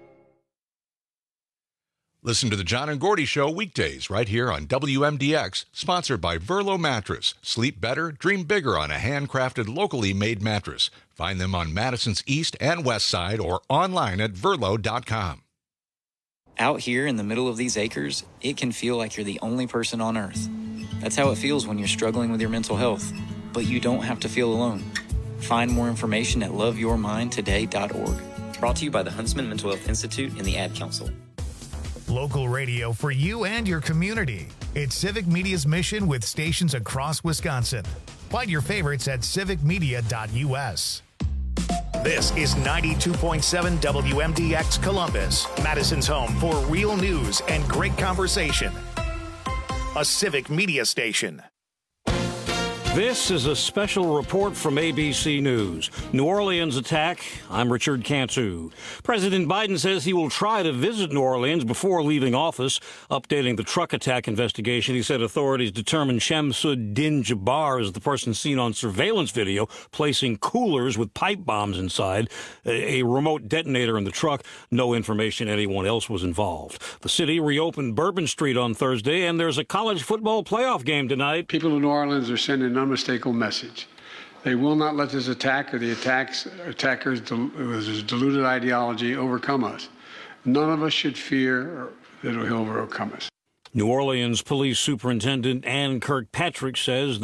Listen to the John and Gordy Show weekdays right here on W M D X, sponsored by Verlo Mattress. Sleep better, dream bigger on a handcrafted, locally made mattress. Find them on Madison's East and West Side or online at verlo dot com. Out here in the middle of these acres, it can feel like you're the only person on Earth. That's how it feels when you're struggling with your mental health. But you don't have to feel alone. Find more information at love your mind today dot org. Brought to you by the Huntsman Mental Health Institute and the Ad Council. Local radio for you and your community. It's Civic Media's mission with stations across Wisconsin. Find your favorites at civic media dot u s. This is ninety-two point seven W M D X Columbus, Madison's home for real news and great conversation. A Civic Media station. This is a special report from A B C News. New Orleans attack. I'm Richard Cantu. President Biden says he will try to visit New Orleans before leaving office. Updating the truck attack investigation, he said authorities determined Shamsuddin Jabbar is the person seen on surveillance video placing coolers with pipe bombs inside, a, a remote detonator in the truck. No information anyone else was involved. The city reopened Bourbon Street on Thursday, and there's a college football playoff game tonight. People in New Orleans are sending unmistakable message. They will not let this attack or the attacks attackers with his deluded ideology overcome us. None of us should fear that he'll overcome us. New Orleans Police Superintendent Ann Kirkpatrick says